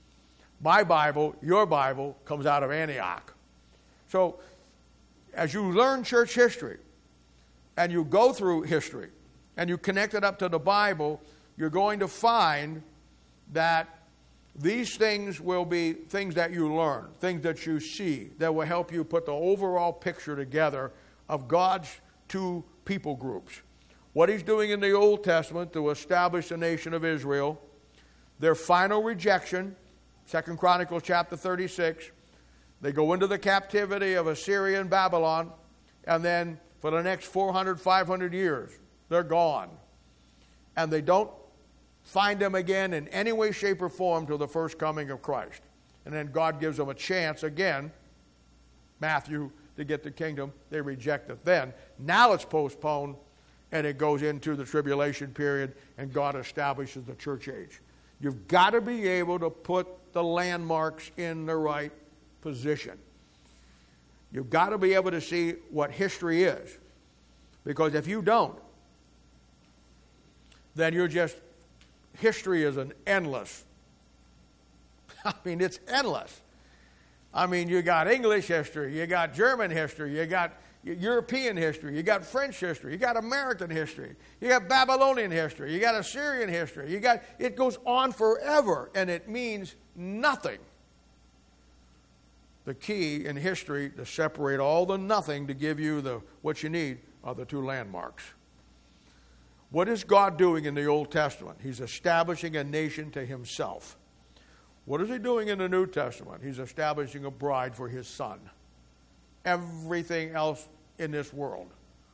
My Bible, your Bible, comes out of Antioch. So as you learn church history and you go through history and you connect it up to the Bible, you're going to find that these things will be things that you learn, things that you see, that will help you put the overall picture together of God's two people groups. What he's doing in the Old Testament to establish the nation of Israel, their final rejection, Second Chronicles chapter thirty-six, they go into the captivity of Assyria and Babylon, and then for the next four hundred, five hundred years, they're gone. And they don't find them again in any way, shape, or form till the first coming of Christ. And then God gives them a chance again, Matthew, to get the kingdom. They reject it then. Now it's postponed, and it goes into the tribulation period, and God establishes the church age. You've got to be able to put the landmarks in the right position. You've got to be able to see what history is. Because if you don't, then you're just, history is an endless, I mean, it's endless. I mean, you got English history, you got German history, you got European history, you got French history, you got American history, you got Babylonian history, you got Assyrian history, you got, it goes on forever, and it means nothing. The key in history to separate all the nothing to give you the what you need are the two landmarks. What is God doing in the Old Testament? He's establishing a nation to himself. What is he doing in the New Testament? He's establishing a bride for his son. Everything else in this world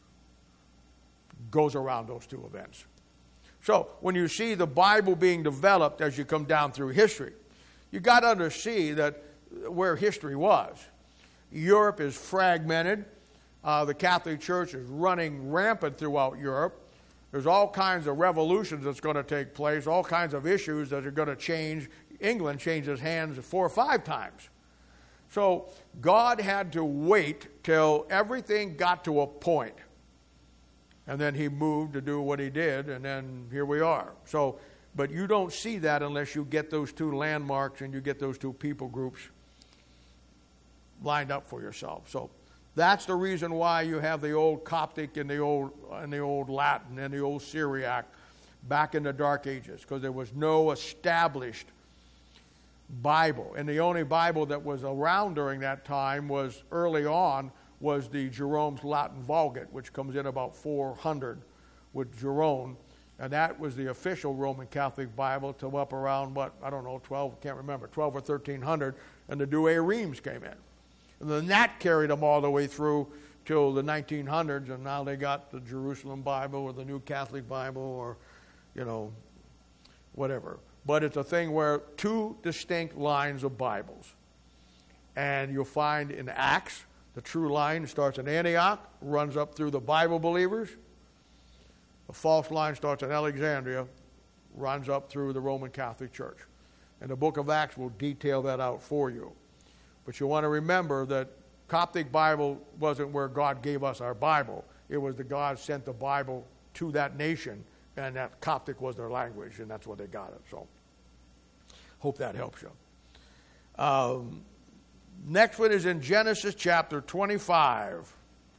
goes around those two events. So when you see the Bible being developed as you come down through history, you got to understand that where history was. Europe is fragmented. Uh, the Catholic Church is running rampant throughout Europe. There's all kinds of revolutions that's going to take place, all kinds of issues that are going to change. England changes hands four or five times. So God had to wait till everything got to a point. And then he moved to do what he did, and then here we are. So, but you don't see that unless you get those two landmarks and you get those two people groups lined up for yourself. So that's the reason why you have the old Coptic and the old and the old Latin and the old Syriac back in the Dark Ages, because there was no established Bible. And the only Bible that was around during that time was early on was the Jerome's Latin Vulgate, which comes in about four hundred with Jerome. And that was the official Roman Catholic Bible till up around, what, I don't know, twelve, can't remember, twelve or thirteen hundred, and the Douay-Rheims came in. And then that carried them all the way through till the nineteen hundreds, and now they got the Jerusalem Bible or the New Catholic Bible or, you know, whatever. But it's a thing where two distinct lines of Bibles. And you'll find in Acts The true line starts in Antioch, runs up through the Bible believers. The false line starts in Alexandria, runs up through the Roman Catholic Church. And the book of Acts will detail that out for you. But you want to remember that Coptic Bible wasn't where God gave us our Bible. It was that God sent the Bible to that nation, and that Coptic was their language, and that's where they got it. So, hope that helps you. Um, next one is in Genesis chapter twenty-five.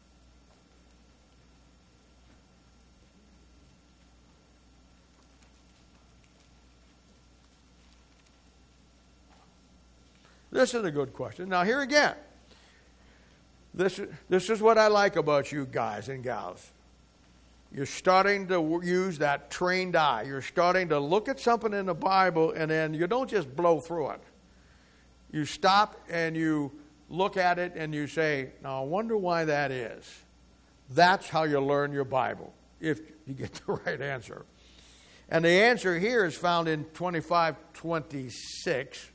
This is a good question. Now, here again, this, this is what I like about you guys and gals. You're starting to use that trained eye. You're starting to look at something in the Bible, and then you don't just blow through it. You stop and you look at it and you say, now I wonder why that is. That's how you learn your Bible, if you get the right answer. And the answer here is found in twenty-five twenty-six.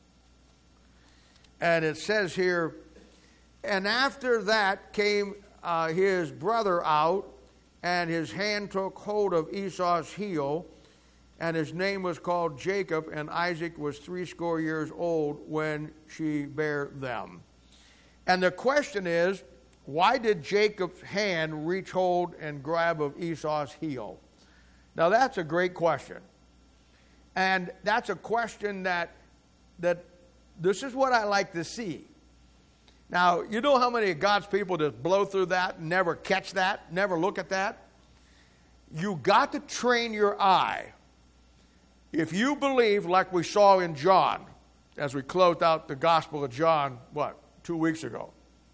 And it says here, and after that came uh, his brother out, and his hand took hold of Esau's heel, and his name was called Jacob, and Isaac was threescore years old when she bare them. And the question is, why did Jacob's hand reach hold and grab of Esau's heel? Now that's a great question. And that's a question that that this is what I like to see. Now, you know how many of God's people just blow through that, never catch that, never look at that? You got to train your eye. If you believe, like we saw in John, as we closed out the Gospel of John, what, two weeks ago.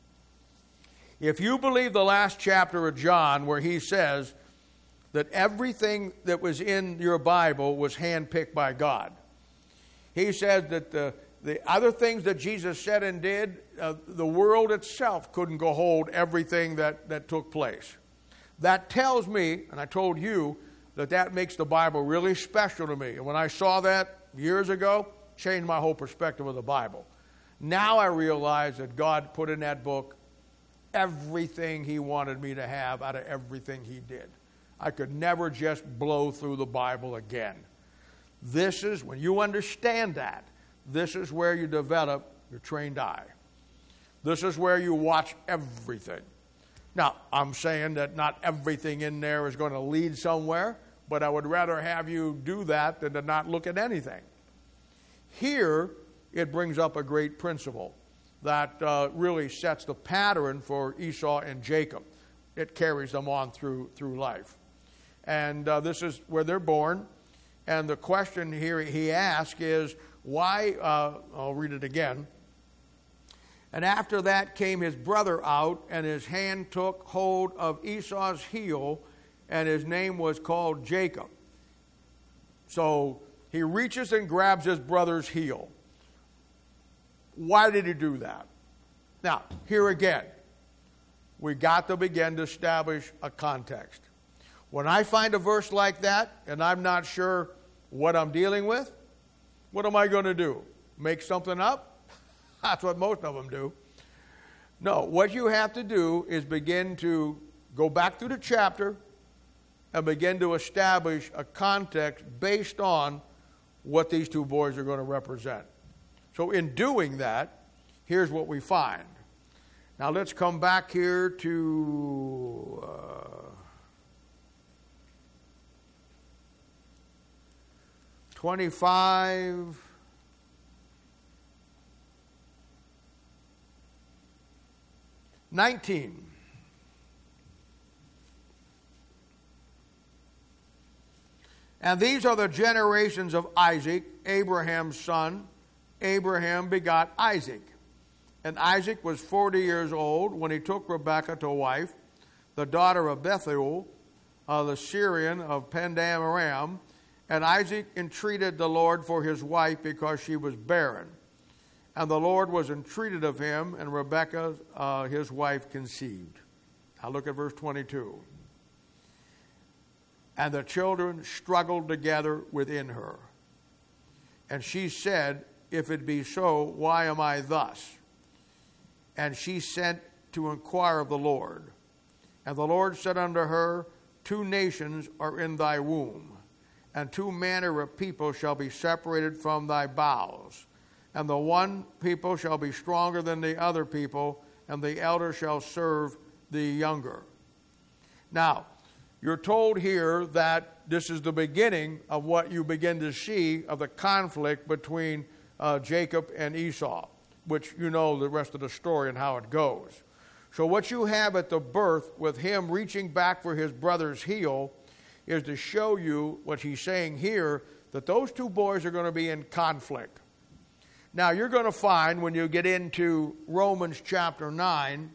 If you believe the last chapter of John where he says that everything that was in your Bible was handpicked by God. He says that the The other things that Jesus said and did, uh, the world itself couldn't go hold everything that, that took place. That tells me, and I told you, that that makes the Bible really special to me. And when I saw that years ago, changed my whole perspective of the Bible. Now I realize that God put in that book everything he wanted me to have out of everything he did. I could never just blow through the Bible again. This is, when you understand that, this is where you develop your trained eye. This is where you watch everything. Now, I'm saying that not everything in there is going to lead somewhere, but I would rather have you do that than to not look at anything. Here, it brings up a great principle that uh, really sets the pattern for Esau and Jacob. It carries them on through, through life. And uh, this is where they're born. And the question here he asks is, why, uh, I'll read it again. And after that came his brother out, and his hand took hold of Esau's heel, and his name was called Jacob. So he reaches and grabs his brother's heel. Why did he do that? Now, here again, we got to begin to establish a context. When I find a verse like that, and I'm not sure what I'm dealing with, what am I going to do? Make something up? That's what most of them do. No, what you have to do is begin to go back through the chapter and begin to establish a context based on what these two boys are going to represent. So in doing that, here's what we find. Now let's come back here to uh, twenty-five. nineteen. And these are the generations of Isaac, Abraham's son. Abraham begot Isaac. And Isaac was forty years old when he took Rebekah to wife, the daughter of Bethuel, uh, the Syrian of Padan Aram. And Isaac entreated the Lord for his wife because she was barren. And the Lord was entreated of him, and Rebekah, uh, his wife, conceived. Now look at verse twenty-two. And the children struggled together within her. And she said, if it be so, why am I thus? And she sent to inquire of the Lord. And the Lord said unto her, two nations are in thy womb, and two manner of people shall be separated from thy bowels. And the one people shall be stronger than the other people, and the elder shall serve the younger. Now, you're told here that this is the beginning of what you begin to see of the conflict between uh, Jacob and Esau, which you know the rest of the story and how it goes. So what you have at the birth with him reaching back for his brother's heel is to show you what he's saying here, that those two boys are going to be in conflict. Now, you're going to find when you get into Romans chapter nine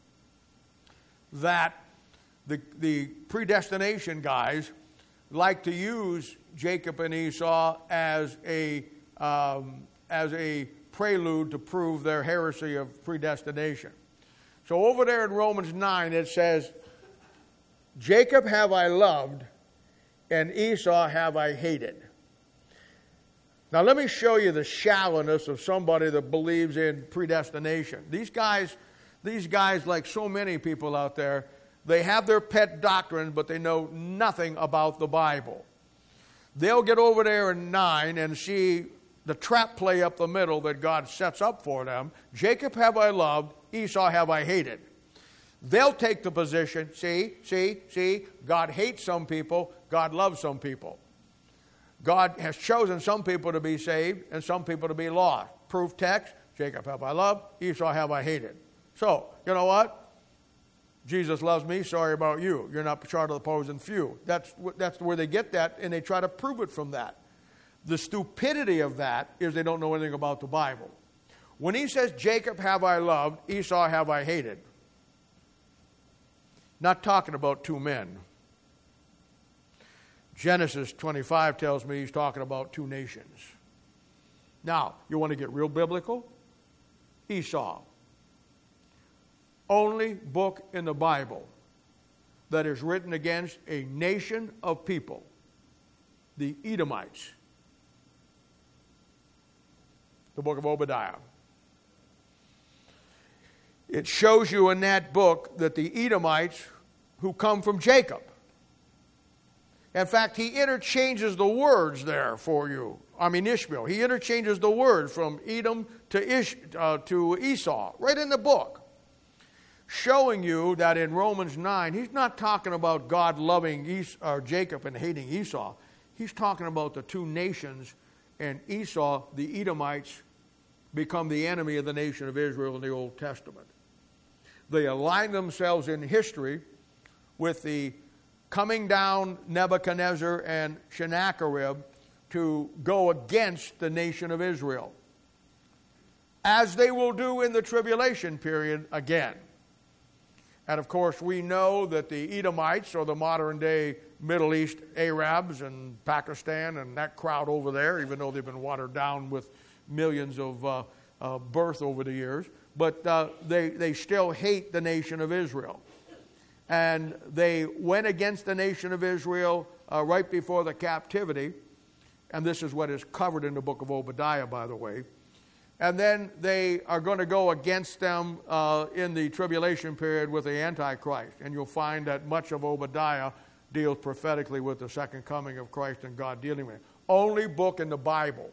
that the, the predestination guys like to use Jacob and Esau as a, um, as a prelude to prove their heresy of predestination. So over there in Romans nine it says, Jacob have I loved, and Esau have I hated. Now let me show you the shallowness of somebody that believes in predestination. These guys, these guys, like so many people out there, they have their pet doctrines, but they know nothing about the Bible. They'll get over there in nine and see the trap play up the middle that God sets up for them. Jacob have I loved, Esau have I hated. They'll take the position, see, see, see, God hates some people, God loves some people. God has chosen some people to be saved and some people to be lost. Proof text, Jacob have I loved, Esau have I hated. So, you know what? Jesus loves me, sorry about you. You're not part of the opposing few. That's, that's where they get that, and they try to prove it from that. The stupidity of that is they don't know anything about the Bible. When he says, Jacob have I loved, Esau have I hated, not talking about two men. Genesis twenty-five tells me he's talking about two nations. Now, you want to get real biblical? Esau. Only book in the Bible that is written against a nation of people, the Edomites. The book of Obadiah. It shows you in that book that the Edomites who come from Jacob. In fact, he interchanges the words there for you. I mean Ishmael. He interchanges the word from Edom to, Ish, uh, to Esau right in the book. Showing you that in Romans nine, he's not talking about God loving Es- or Jacob and hating Esau. He's talking about the two nations, and Esau, the Edomites, become the enemy of the nation of Israel in the Old Testament. They align themselves in history with the coming down Nebuchadnezzar and Sennacherib to go against the nation of Israel, as they will do in the tribulation period again. And of course, we know that the Edomites, or the modern day Middle East Arabs and Pakistan and that crowd over there, even though they've been watered down with millions of uh, uh, birth over the years, but uh, they, they still hate the nation of Israel. And they went against the nation of Israel uh, right before the captivity, and this is what is covered in the book of Obadiah, by the way. And then they are going to go against them uh, in the tribulation period with the Antichrist. And you'll find that much of Obadiah deals prophetically with the second coming of Christ and God dealing with it. Only book in the Bible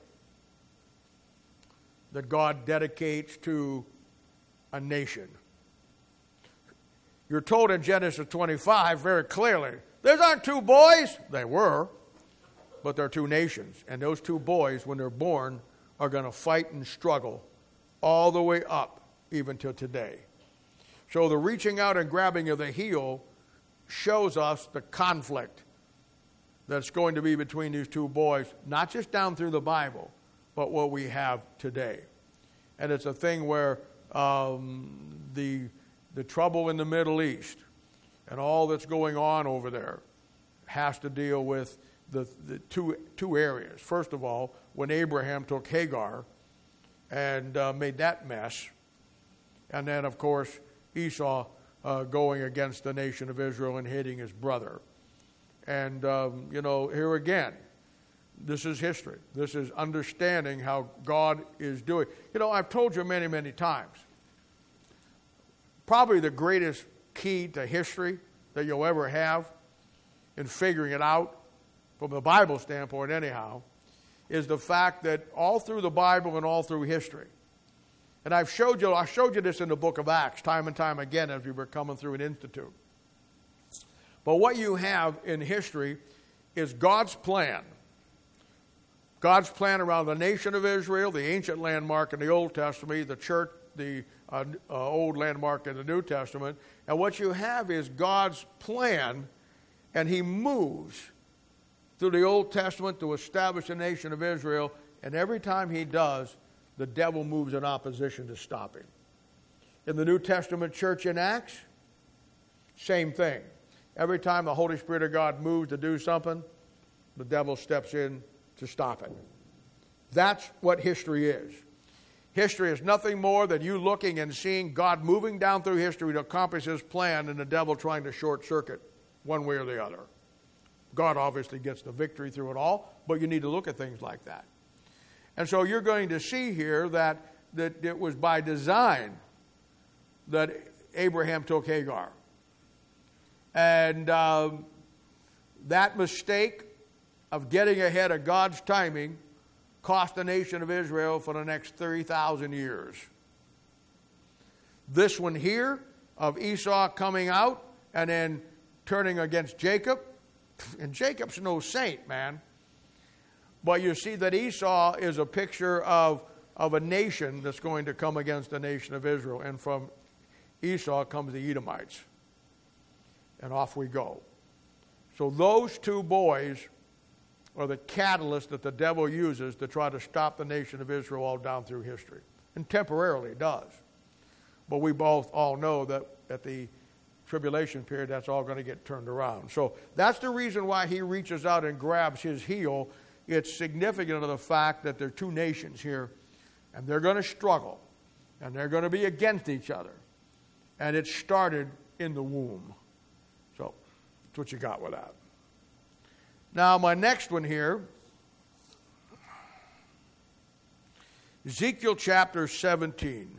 that God dedicates to a nation. You're told in Genesis twenty-five very clearly, these aren't two boys. They were, but they're two nations. And those two boys, when they're born, are going to fight and struggle all the way up, even to today. So the reaching out and grabbing of the heel shows us the conflict that's going to be between these two boys, not just down through the Bible, but what we have today. And it's a thing where um, the, the trouble in the Middle East and all that's going on over there has to deal with the, the two, two areas. First of all, when Abraham took Hagar and uh, made that mess. And then, of course, Esau uh, going against the nation of Israel and hating his brother. And, um, you know, here again, this is history. This is understanding how God is doing. You know, I've told you many, many times, probably the greatest key to history that you'll ever have in figuring it out, from the Bible standpoint anyhow, is the fact that all through the Bible and all through history, and I've showed you, I showed you this in the book of Acts time and time again as we were coming through an institute. But what you have in history is God's plan. God's plan around the nation of Israel, the ancient landmark in the Old Testament, the church, the uh, uh, old landmark in the New Testament. And what you have is God's plan, and he moves through the Old Testament to establish the nation of Israel. And every time he does, the devil moves in opposition to stop him. In the New Testament church in Acts, same thing. Every time the Holy Spirit of God moves to do something, the devil steps in to stop it. That's what history is. History is nothing more than you looking and seeing God moving down through history to accomplish his plan, and the devil trying to short circuit one way or the other. God obviously gets the victory through it all, but you need to look at things like that. And so you're going to see here that, that it was by design that Abraham took Hagar. And um, that mistake of getting ahead of God's timing cost the nation of Israel for the next thirty thousand years. This one here of Esau coming out and then turning against Jacob, and Jacob's no saint, man. But you see that Esau is a picture of, of a nation that's going to come against the nation of Israel. And from Esau comes the Edomites. And off we go. So those two boys are the catalyst that the devil uses to try to stop the nation of Israel all down through history. And temporarily it does. But we both all know that at the tribulation period, that's all going to get turned around. So that's the reason why he reaches out and grabs his heel. It's significant of the fact that there are two nations here, and they're going to struggle, and they're going to be against each other. And it started in the womb. So that's what you got with that. Now, my next one here, Ezekiel chapter seventeen.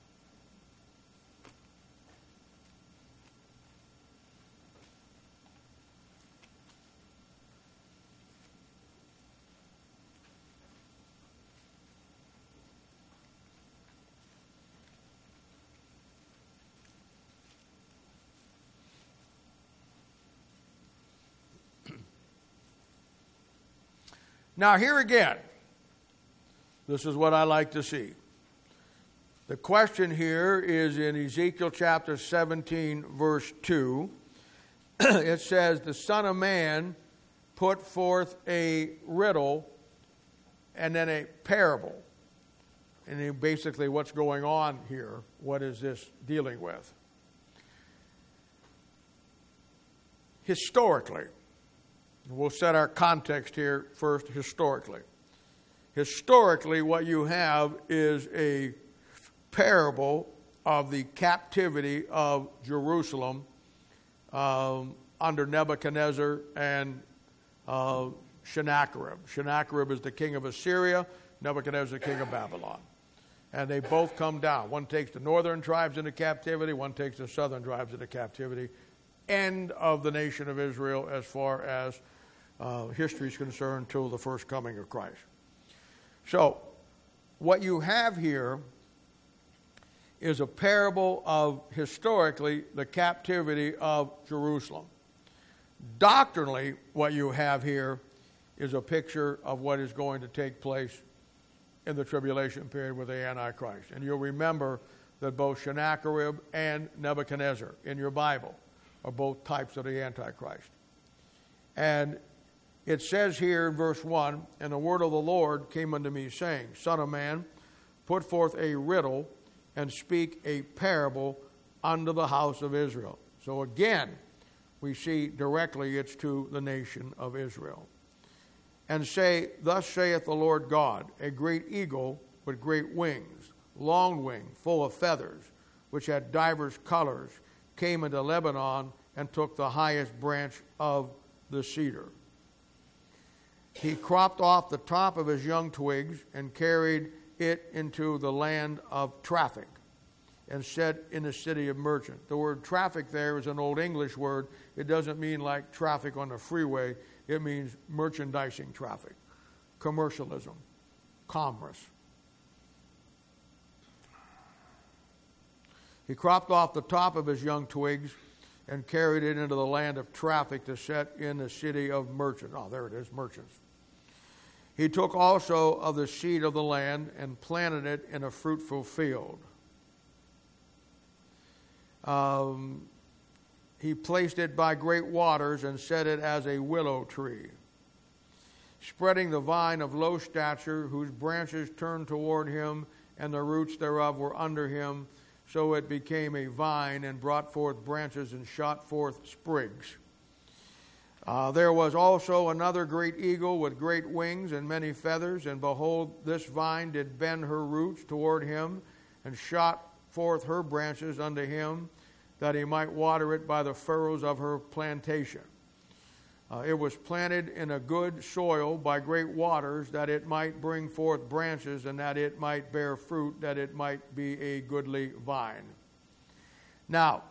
Now, here again, this is what I like to see. The question here is in Ezekiel chapter seventeen, verse two. It says, the Son of Man put forth a riddle and then a parable. And basically what's going on here, what is this dealing with? Historically, we'll set our context here first historically. Historically, what you have is a parable of the captivity of Jerusalem um, under Nebuchadnezzar and uh, Sennacherib. Sennacherib is the king of Assyria, Nebuchadnezzar the king of Babylon. And they both come down. One takes the northern tribes into captivity, one takes the southern tribes into captivity. End of the nation of Israel as far as uh, history is concerned till the first coming of Christ. So, what you have here is a parable of, historically, the captivity of Jerusalem. Doctrinally, what you have here is a picture of what is going to take place in the tribulation period with the Antichrist. And you'll remember that both Sennacherib and Nebuchadnezzar in your Bible are both types of the Antichrist. And it says here in verse one, and the word of the Lord came unto me, saying, Son of man, put forth a riddle and speak a parable unto the house of Israel. So again, we see directly it's to the nation of Israel. And say, Thus saith the Lord God, a great eagle with great wings, long wing, full of feathers, which had divers colors, came into Lebanon and took the highest branch of the cedar. He cropped off the top of his young twigs and carried it into the land of traffic. and set in the city of merchant. The word traffic there is an Old English word. It doesn't mean like traffic on the freeway. It means merchandising traffic, commercialism, commerce. He cropped off the top of his young twigs and carried it into the land of traffic to set in the city of merchants. Oh, there it is, merchants. He took also of the seed of the land and planted it in a fruitful field. Um, he placed it by great waters and set it as a willow tree, spreading the vine of low stature, whose branches turned toward him, and the roots thereof were under him. So it became a vine and brought forth branches and shot forth sprigs. Uh, there was also another great eagle with great wings and many feathers, and behold, this vine did bend her roots toward him, and shot forth her branches unto him, that he might water it by the furrows of her plantation. Uh, it was planted in a good soil by great waters, that it might bring forth branches, and that it might bear fruit, that it might be a goodly vine. Now,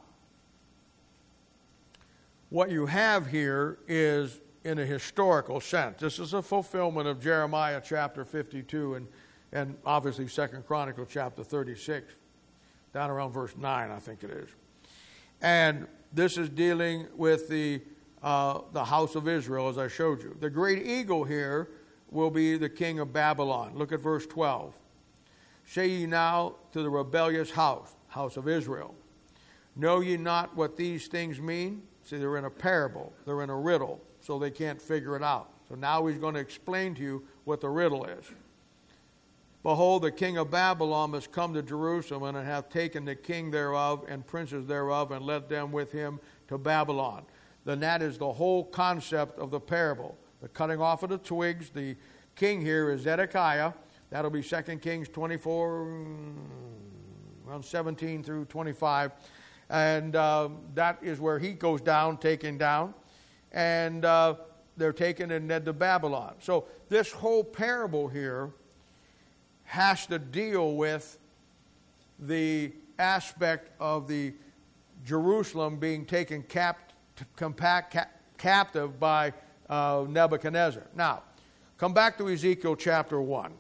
what you have here is in a historical sense. This is a fulfillment of Jeremiah chapter fifty-two and, and obviously Second Chronicles chapter thirty-six, down around verse nine, I think it is. And this is dealing with the uh, the house of Israel, as I showed you. The great eagle here will be the king of Babylon. Look at verse twelve. Say ye now to the rebellious house, house of Israel, know ye not what these things mean? See, they're in a parable. They're in a riddle, so they can't figure it out. So now he's going to explain to you what the riddle is. Behold, the king of Babylon has come to Jerusalem, and hath taken the king thereof and princes thereof, and led them with him to Babylon. Then that is the whole concept of the parable. The cutting off of the twigs. The king here is Zedekiah. That'll be Second Kings twenty-four, around seventeen through twenty-five. And uh, that is where he goes down, taken down. And uh, they're taken and led to Babylon. So this whole parable here has to deal with the aspect of the Jerusalem being taken cap- compact, cap- captive by uh, Nebuchadnezzar. Now, come back to Ezekiel chapter one.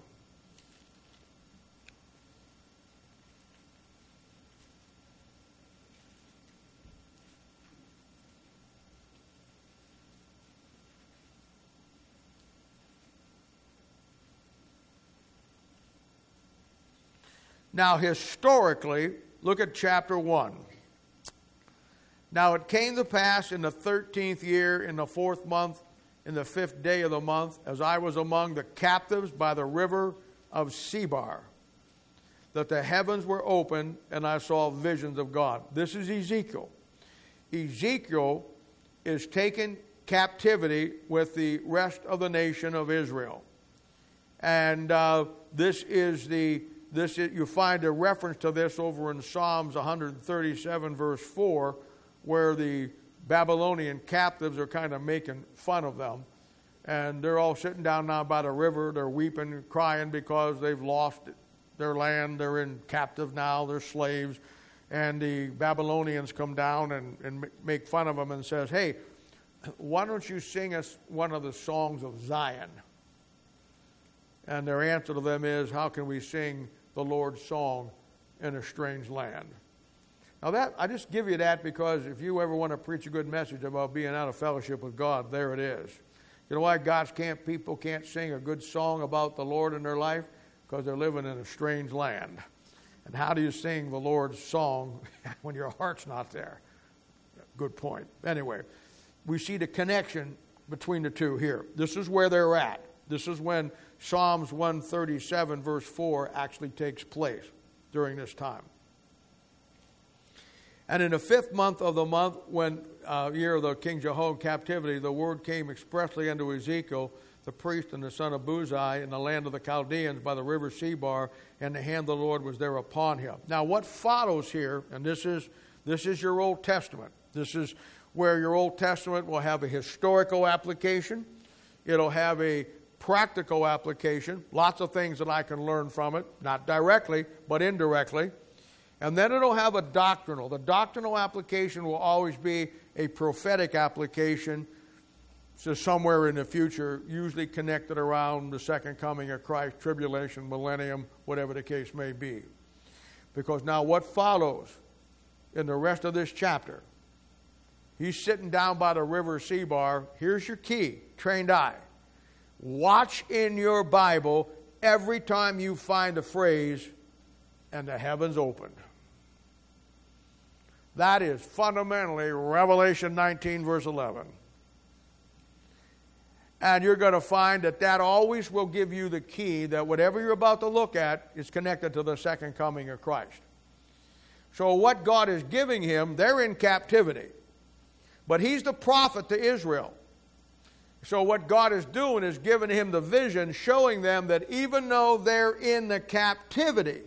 Now, historically, look at chapter one. Now it came to pass in the thirteenth year, in the fourth month, in the fifth day of the month, as I was among the captives by the river of Sebar, that the heavens were opened, and I saw visions of God. This is Ezekiel. Ezekiel is taken captivity with the rest of the nation of Israel. And uh, this is the... This is, you find a reference to this over in Psalms one thirty-seven, verse four, where the Babylonian captives are kind of making fun of them. And they're all sitting down now by the river. They're weeping and crying because they've lost their land. They're in captive now. They're slaves. And the Babylonians come down and, and make fun of them and says, hey, why don't you sing us one of the songs of Zion? And their answer to them is, how can we sing the Lord's song in a strange land? Now that, I just give you that because if you ever want to preach a good message about being out of fellowship with God, there it is. You know why God's can't, people can't sing a good song about the Lord in their life? Because they're living in a strange land. And how do you sing the Lord's song when your heart's not there? Good point. Anyway, we see the connection between the two here. This is where they're at. This is when Psalms one thirty-seven, verse four, actually takes place during this time. And in the fifth month of the month, when uh, year of the King Jehoiakim captivity, the word came expressly unto Ezekiel, the priest and the son of Buzi, in the land of the Chaldeans by the river Sebar, and the hand of the Lord was there upon him. Now, what follows here, and this is this is your Old Testament. This is where your Old Testament will have a historical application. It'll have a practical application, lots of things that I can learn from it, not directly, but indirectly. And then it'll have a doctrinal. The doctrinal application will always be a prophetic application, so somewhere in the future, usually connected around the second coming of Christ, tribulation, millennium, whatever the case may be. Because now what follows in the rest of this chapter, he's sitting down by the river Sebar. Here's your key, trained eye. Watch in your Bible every time you find a phrase, and the heavens opened. That is fundamentally Revelation nineteen, verse eleven. And you're going to find that that always will give you the key that whatever you're about to look at is connected to the second coming of Christ. So what God is giving him, they're in captivity. But he's the prophet to Israel. So what God is doing is giving him the vision, showing them that even though they're in the captivity,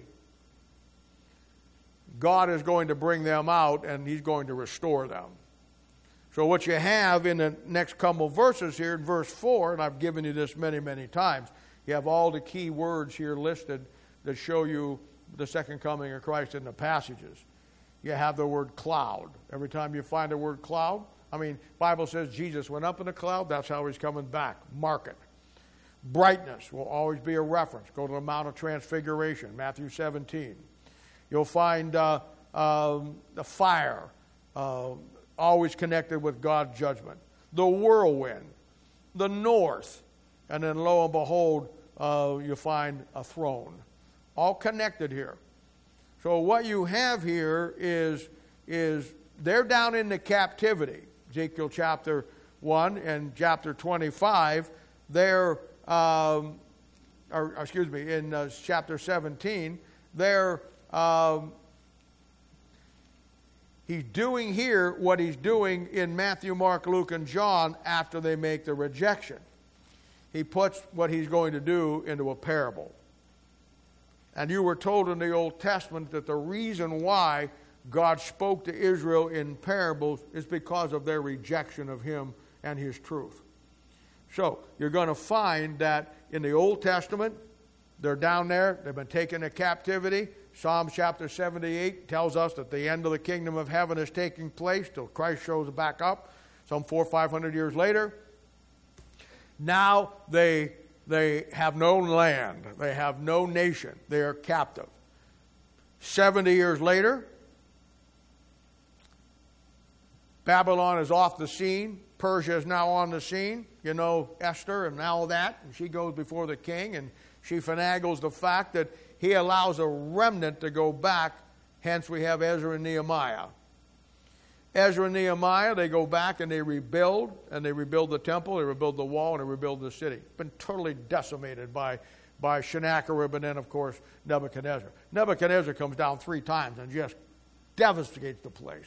God is going to bring them out and he's going to restore them. So what you have in the next couple of verses here, in verse four, and I've given you this many, many times, you have all the key words here listed that show you the second coming of Christ in the passages. You have the word cloud. Every time you find the word cloud, I mean, Bible says Jesus went up in a cloud. That's how he's coming back. Mark it. Brightness will always be a reference. Go to the Mount of Transfiguration, Matthew seventeen. You'll find uh, um, the fire, uh, always connected with God's judgment. The whirlwind, the north, and then lo and behold, uh, you find a throne. All connected here. So what you have here is, is they're down in the captivity. Ezekiel chapter one and chapter twenty-five, they're, um, or excuse me, in uh, chapter seventeen, they're, um, he's doing here what he's doing in Matthew, Mark, Luke, and John after they make the rejection. He puts what he's going to do into a parable. And you were told in the Old Testament that the reason why God spoke to Israel in parables is because of their rejection of him and his truth. So you're going to find that in the Old Testament, they're down there, they've been taken to captivity. Psalm chapter seventy-eight tells us that the end of the kingdom of heaven is taking place till Christ shows back up some four or five hundred years later. Now they, they have no land, they have no nation, they are captive. seventy years later, Babylon is off the scene. Persia is now on the scene. You know, Esther and all that. And she goes before the king and she finagles the fact that he allows a remnant to go back. Hence we have Ezra and Nehemiah. Ezra and Nehemiah, they go back and they rebuild. And they rebuild the temple, they rebuild the wall, and they rebuild the city. It's been totally decimated by, by Sennacherib and then, of course, Nebuchadnezzar. Nebuchadnezzar comes down three times and just devastates the place.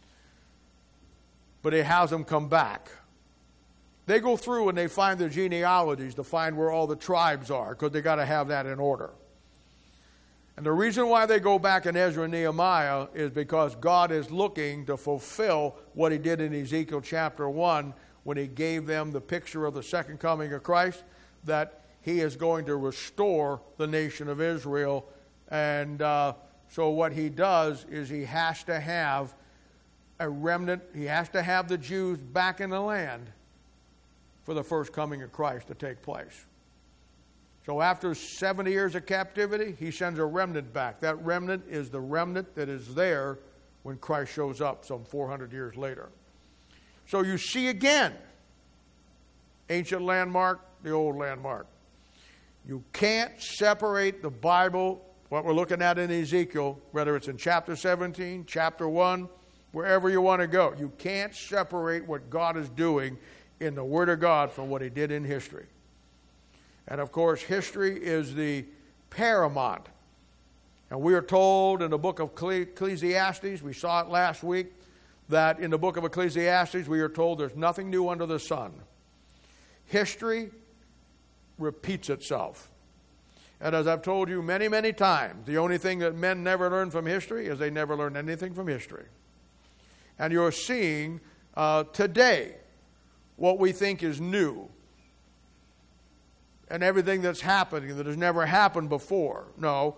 But he has them come back. They go through and they find their genealogies to find where all the tribes are, because they got to have that in order. And the reason why they go back in Ezra and Nehemiah is because God is looking to fulfill what he did in Ezekiel chapter one when he gave them the picture of the second coming of Christ, that he is going to restore the nation of Israel. And uh, so what he does is he has to have a remnant, he has to have the Jews back in the land for the first coming of Christ to take place. So after seventy years of captivity, he sends a remnant back. That remnant is the remnant that is there when Christ shows up some four hundred years later. So you see again, ancient landmark, the old landmark. You can't separate the Bible, what we're looking at in Ezekiel, whether it's in chapter seventeen, chapter one, wherever you want to go. You can't separate what God is doing in the Word of God from what he did in history. And of course, history is the paramount. And we are told in the book of Ecclesiastes, we saw it last week, that in the book of Ecclesiastes we are told there's nothing new under the sun. History repeats itself. And as I've told you many, many times, the only thing that men never learn from history is they never learn anything from history. And you're seeing uh, today what we think is new and everything that's happening that has never happened before. No,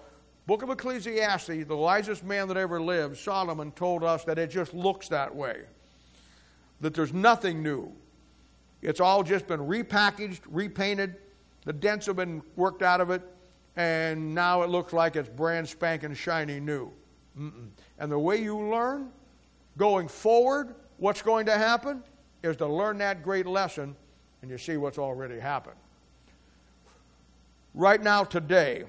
Book of Ecclesiastes, the wisest man that ever lived, Solomon, told us that it just looks that way. That there's nothing new. It's all just been repackaged, repainted. The dents have been worked out of it. And now it looks like it's brand spanking shiny new. Mm-mm. And the way you learn, going forward, what's going to happen is to learn that great lesson, and you see what's already happened. Right now, today,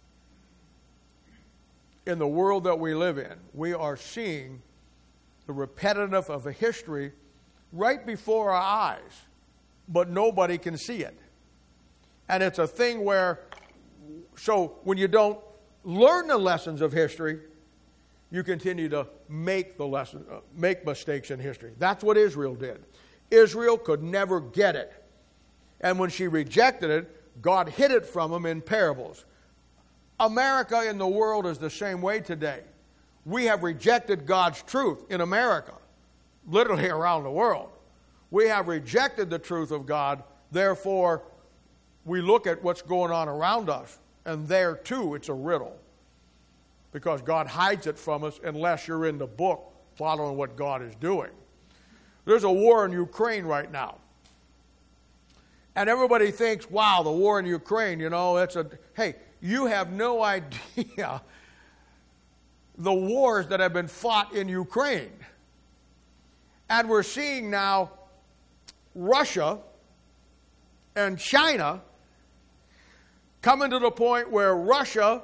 in the world that we live in, we are seeing the repetitive of a history right before our eyes, but nobody can see it. And it's a thing where, so when you don't learn the lessons of history, you continue to make the lesson, uh, make mistakes in history. That's what Israel did. Israel could never get it. And when she rejected it, God hid it from them in parables. America in the world is the same way today. We have rejected God's truth in America, literally around the world. We have rejected the truth of God. Therefore, we look at what's going on around us, and there too it's a riddle. Because God hides it from us unless you're in the book following what God is doing. There's a war in Ukraine right now. And everybody thinks, wow, the war in Ukraine, you know, it's a... Hey, you have no idea the wars that have been fought in Ukraine. And we're seeing now Russia and China coming to the point where Russia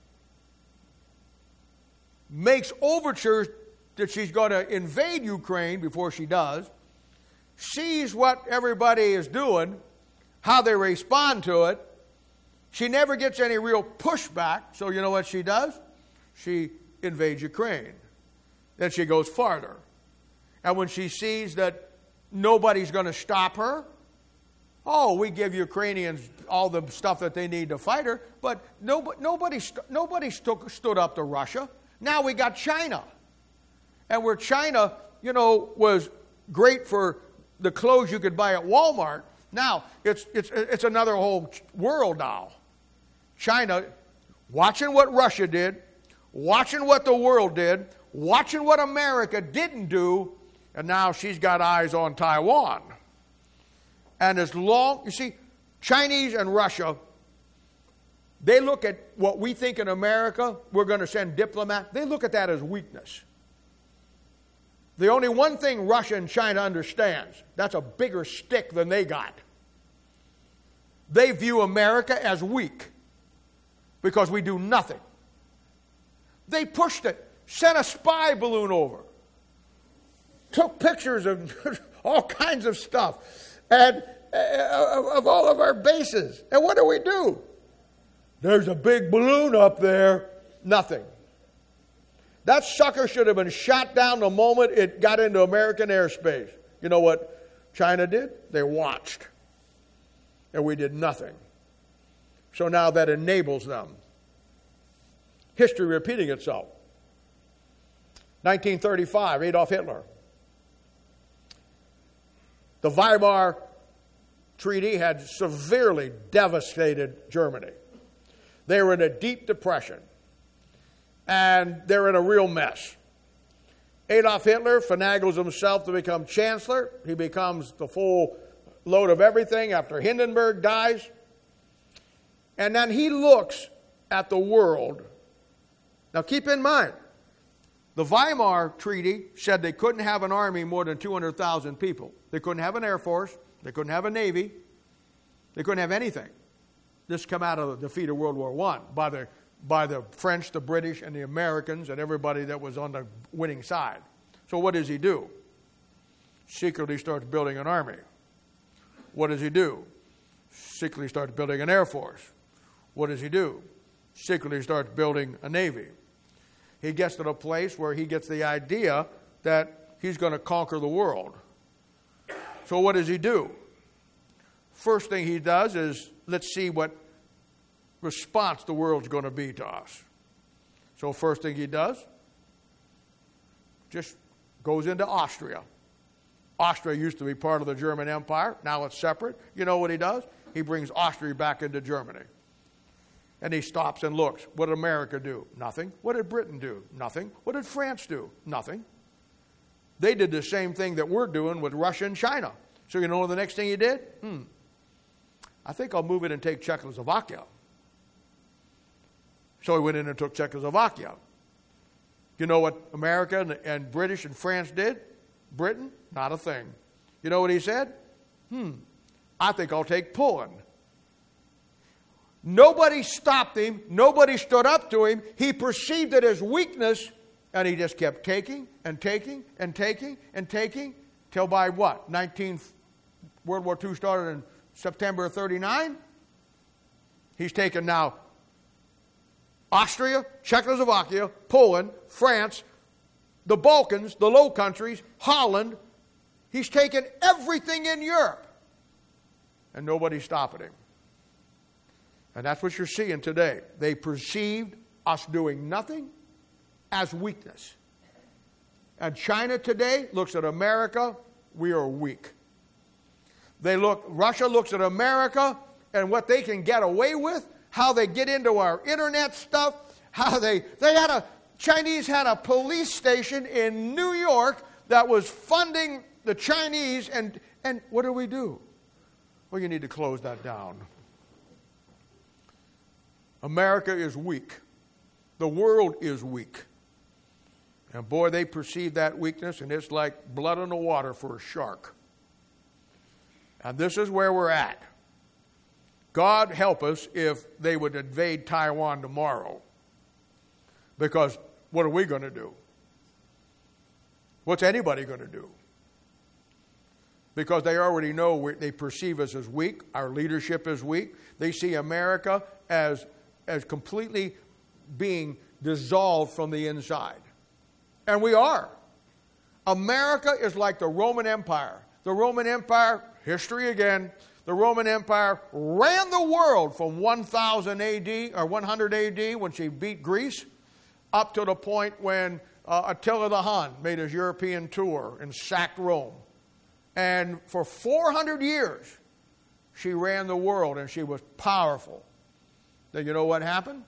makes overtures that she's going to invade Ukraine before she does, sees what everybody is doing, how they respond to it. She never gets any real pushback, so you know what she does? She invades Ukraine. Then she goes farther. And when she sees that nobody's going to stop her, oh, we give Ukrainians all the stuff that they need to fight her, but nobody, nobody, nobody stu- stood up to Russia. Now we got China. And where China, you know, was great for the clothes you could buy at Walmart, now it's it's it's another whole world now. China, watching what Russia did, watching what the world did, watching what America didn't do, and now she's got eyes on Taiwan. And as long, you see, Chinese and Russia, they look at what we think in America, we're going to send diplomats, they look at that as weakness. The only one thing Russia and China understands, that's a bigger stick than they got. They view America as weak because we do nothing. They pushed it, sent a spy balloon over, took pictures of all kinds of stuff, and uh, of all of our bases. And what do we do? There's a big balloon up there. Nothing. That sucker should have been shot down the moment it got into American airspace. You know what China did? They watched. And we did nothing. So now that enables them. History repeating itself. nineteen thirty-five, Adolf Hitler. The Weimar Treaty had severely devastated Germany. They were in a deep depression. And they're in a real mess. Adolf Hitler finagles himself to become chancellor. He becomes the full load of everything after Hindenburg dies. And then he looks at the world. Now keep in mind, the Weimar Treaty said they couldn't have an army more than two hundred thousand people. They couldn't have an air force. They couldn't have a navy. They couldn't have anything. This came out of the defeat of World War One by the by the French, the British, and the Americans, and everybody that was on the winning side. So what does he do? Secretly starts building an army. What does he do? Secretly starts building an air force. What does he do? Secretly starts building a navy. He gets to the place where he gets the idea that he's going to conquer the world. So what does he do? First thing he does is, let's see what response the world's going to be to us. So first thing he does, just goes into Austria. Austria used to be part of the German Empire. Now it's separate. You know what he does? He brings Austria back into Germany. And he stops and looks. What did America do? Nothing. What did Britain do? Nothing. What did France do? Nothing. They did the same thing that we're doing with Russia and China. So you know the next thing he did? Hmm. I think I'll move it and take Czechoslovakia. So he went in and took Czechoslovakia. You know what America and, and British and France did? Britain? Not a thing. You know what he said? Hmm. I think I'll take Poland. Nobody stopped him. Nobody stood up to him. He perceived it as weakness, and he just kept taking and taking and taking and taking till by what? nineteen World War Two started in September of thirty-nine. He's taken now Austria, Czechoslovakia, Poland, France, the Balkans, the Low Countries, Holland. He's taken everything in Europe, and nobody's stopping him. And that's what you're seeing today. They perceived us doing nothing as weakness. And China today looks at America, we are weak. They look, Russia looks at America and what they can get away with, how they get into our internet stuff, how they, they had a, Chinese had a police station in New York that was funding the Chinese, and, and what do we do? Well, you need to close that down. America is weak. The world is weak. And boy, they perceive that weakness, and it's like blood in the water for a shark. And this is where we're at. God help us if they would invade Taiwan tomorrow. Because what are we going to do? What's anybody going to do? Because they already know they perceive us as weak. Our leadership is weak. They see America as, as completely being dissolved from the inside. And we are. America is like the Roman Empire. The Roman Empire, history again, the Roman Empire ran the world from one thousand A D or one hundred A D when she beat Greece up to the point when uh, Attila the Hun made his European tour and sacked Rome. And for four hundred years, she ran the world and she was powerful. Then you know what happened?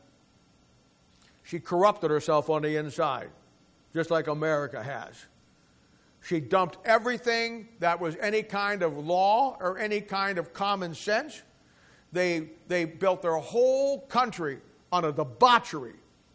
She corrupted herself on the inside, just like America has. She dumped everything that was any kind of law or any kind of common sense. They, they built their whole country on a debauchery,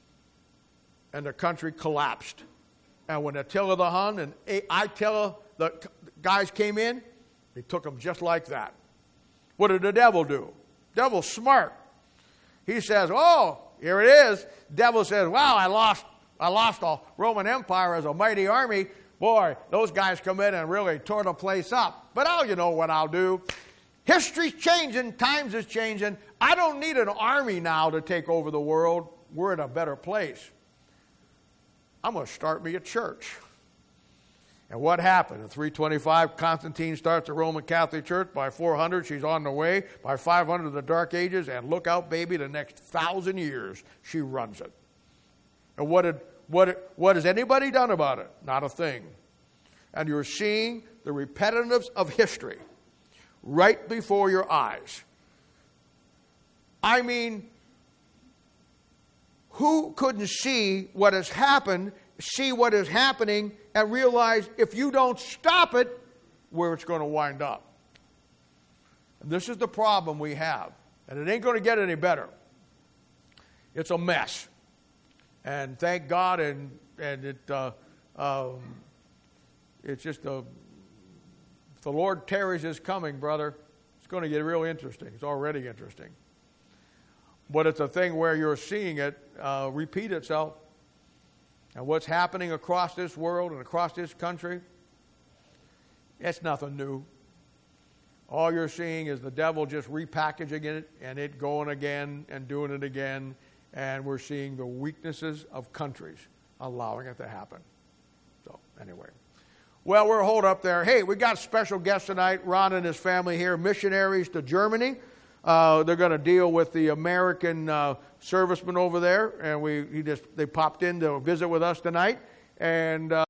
and the country collapsed. And when Attila the Hun and Attila, the guys came in, they took them just like that. What did the devil do? Devil's smart. He says, oh, here it is. Devil says, wow, I lost, I lost the Roman Empire as a mighty army. Boy, those guys come in and really tore the place up. But oh, you know what I'll do. History's changing. Times is changing. I don't need an army now to take over the world. We're in a better place. I'm going to start me a church. And what happened? In three twenty-five, Constantine starts the Roman Catholic Church. By four hundred, she's on the way. By five hundred, the Dark Ages. And look out, baby, the next thousand years, she runs it. And what did What, what has anybody done about it? Not a thing. And you're seeing the repetitiveness of history right before your eyes. I mean, who couldn't see what has happened, see what is happening, and realize if you don't stop it, where it's going to wind up? And this is the problem we have. And it ain't going to get any better. It's a mess. And thank God, and and it uh, um, it's just a. If the Lord tarries His coming, brother, it's going to get real interesting. It's already interesting, but it's a thing where you're seeing it uh, repeat itself, and what's happening across this world and across this country. It's nothing new. All you're seeing is the devil just repackaging it and it going again and doing it again. And we're seeing the weaknesses of countries allowing it to happen. So, anyway. Well, we're holed up there. Hey, we got special guests tonight. Ron and his family here, missionaries to Germany. Uh, they're going to deal with the American uh, servicemen over there. And we he just they popped in to visit with us tonight. And... Uh,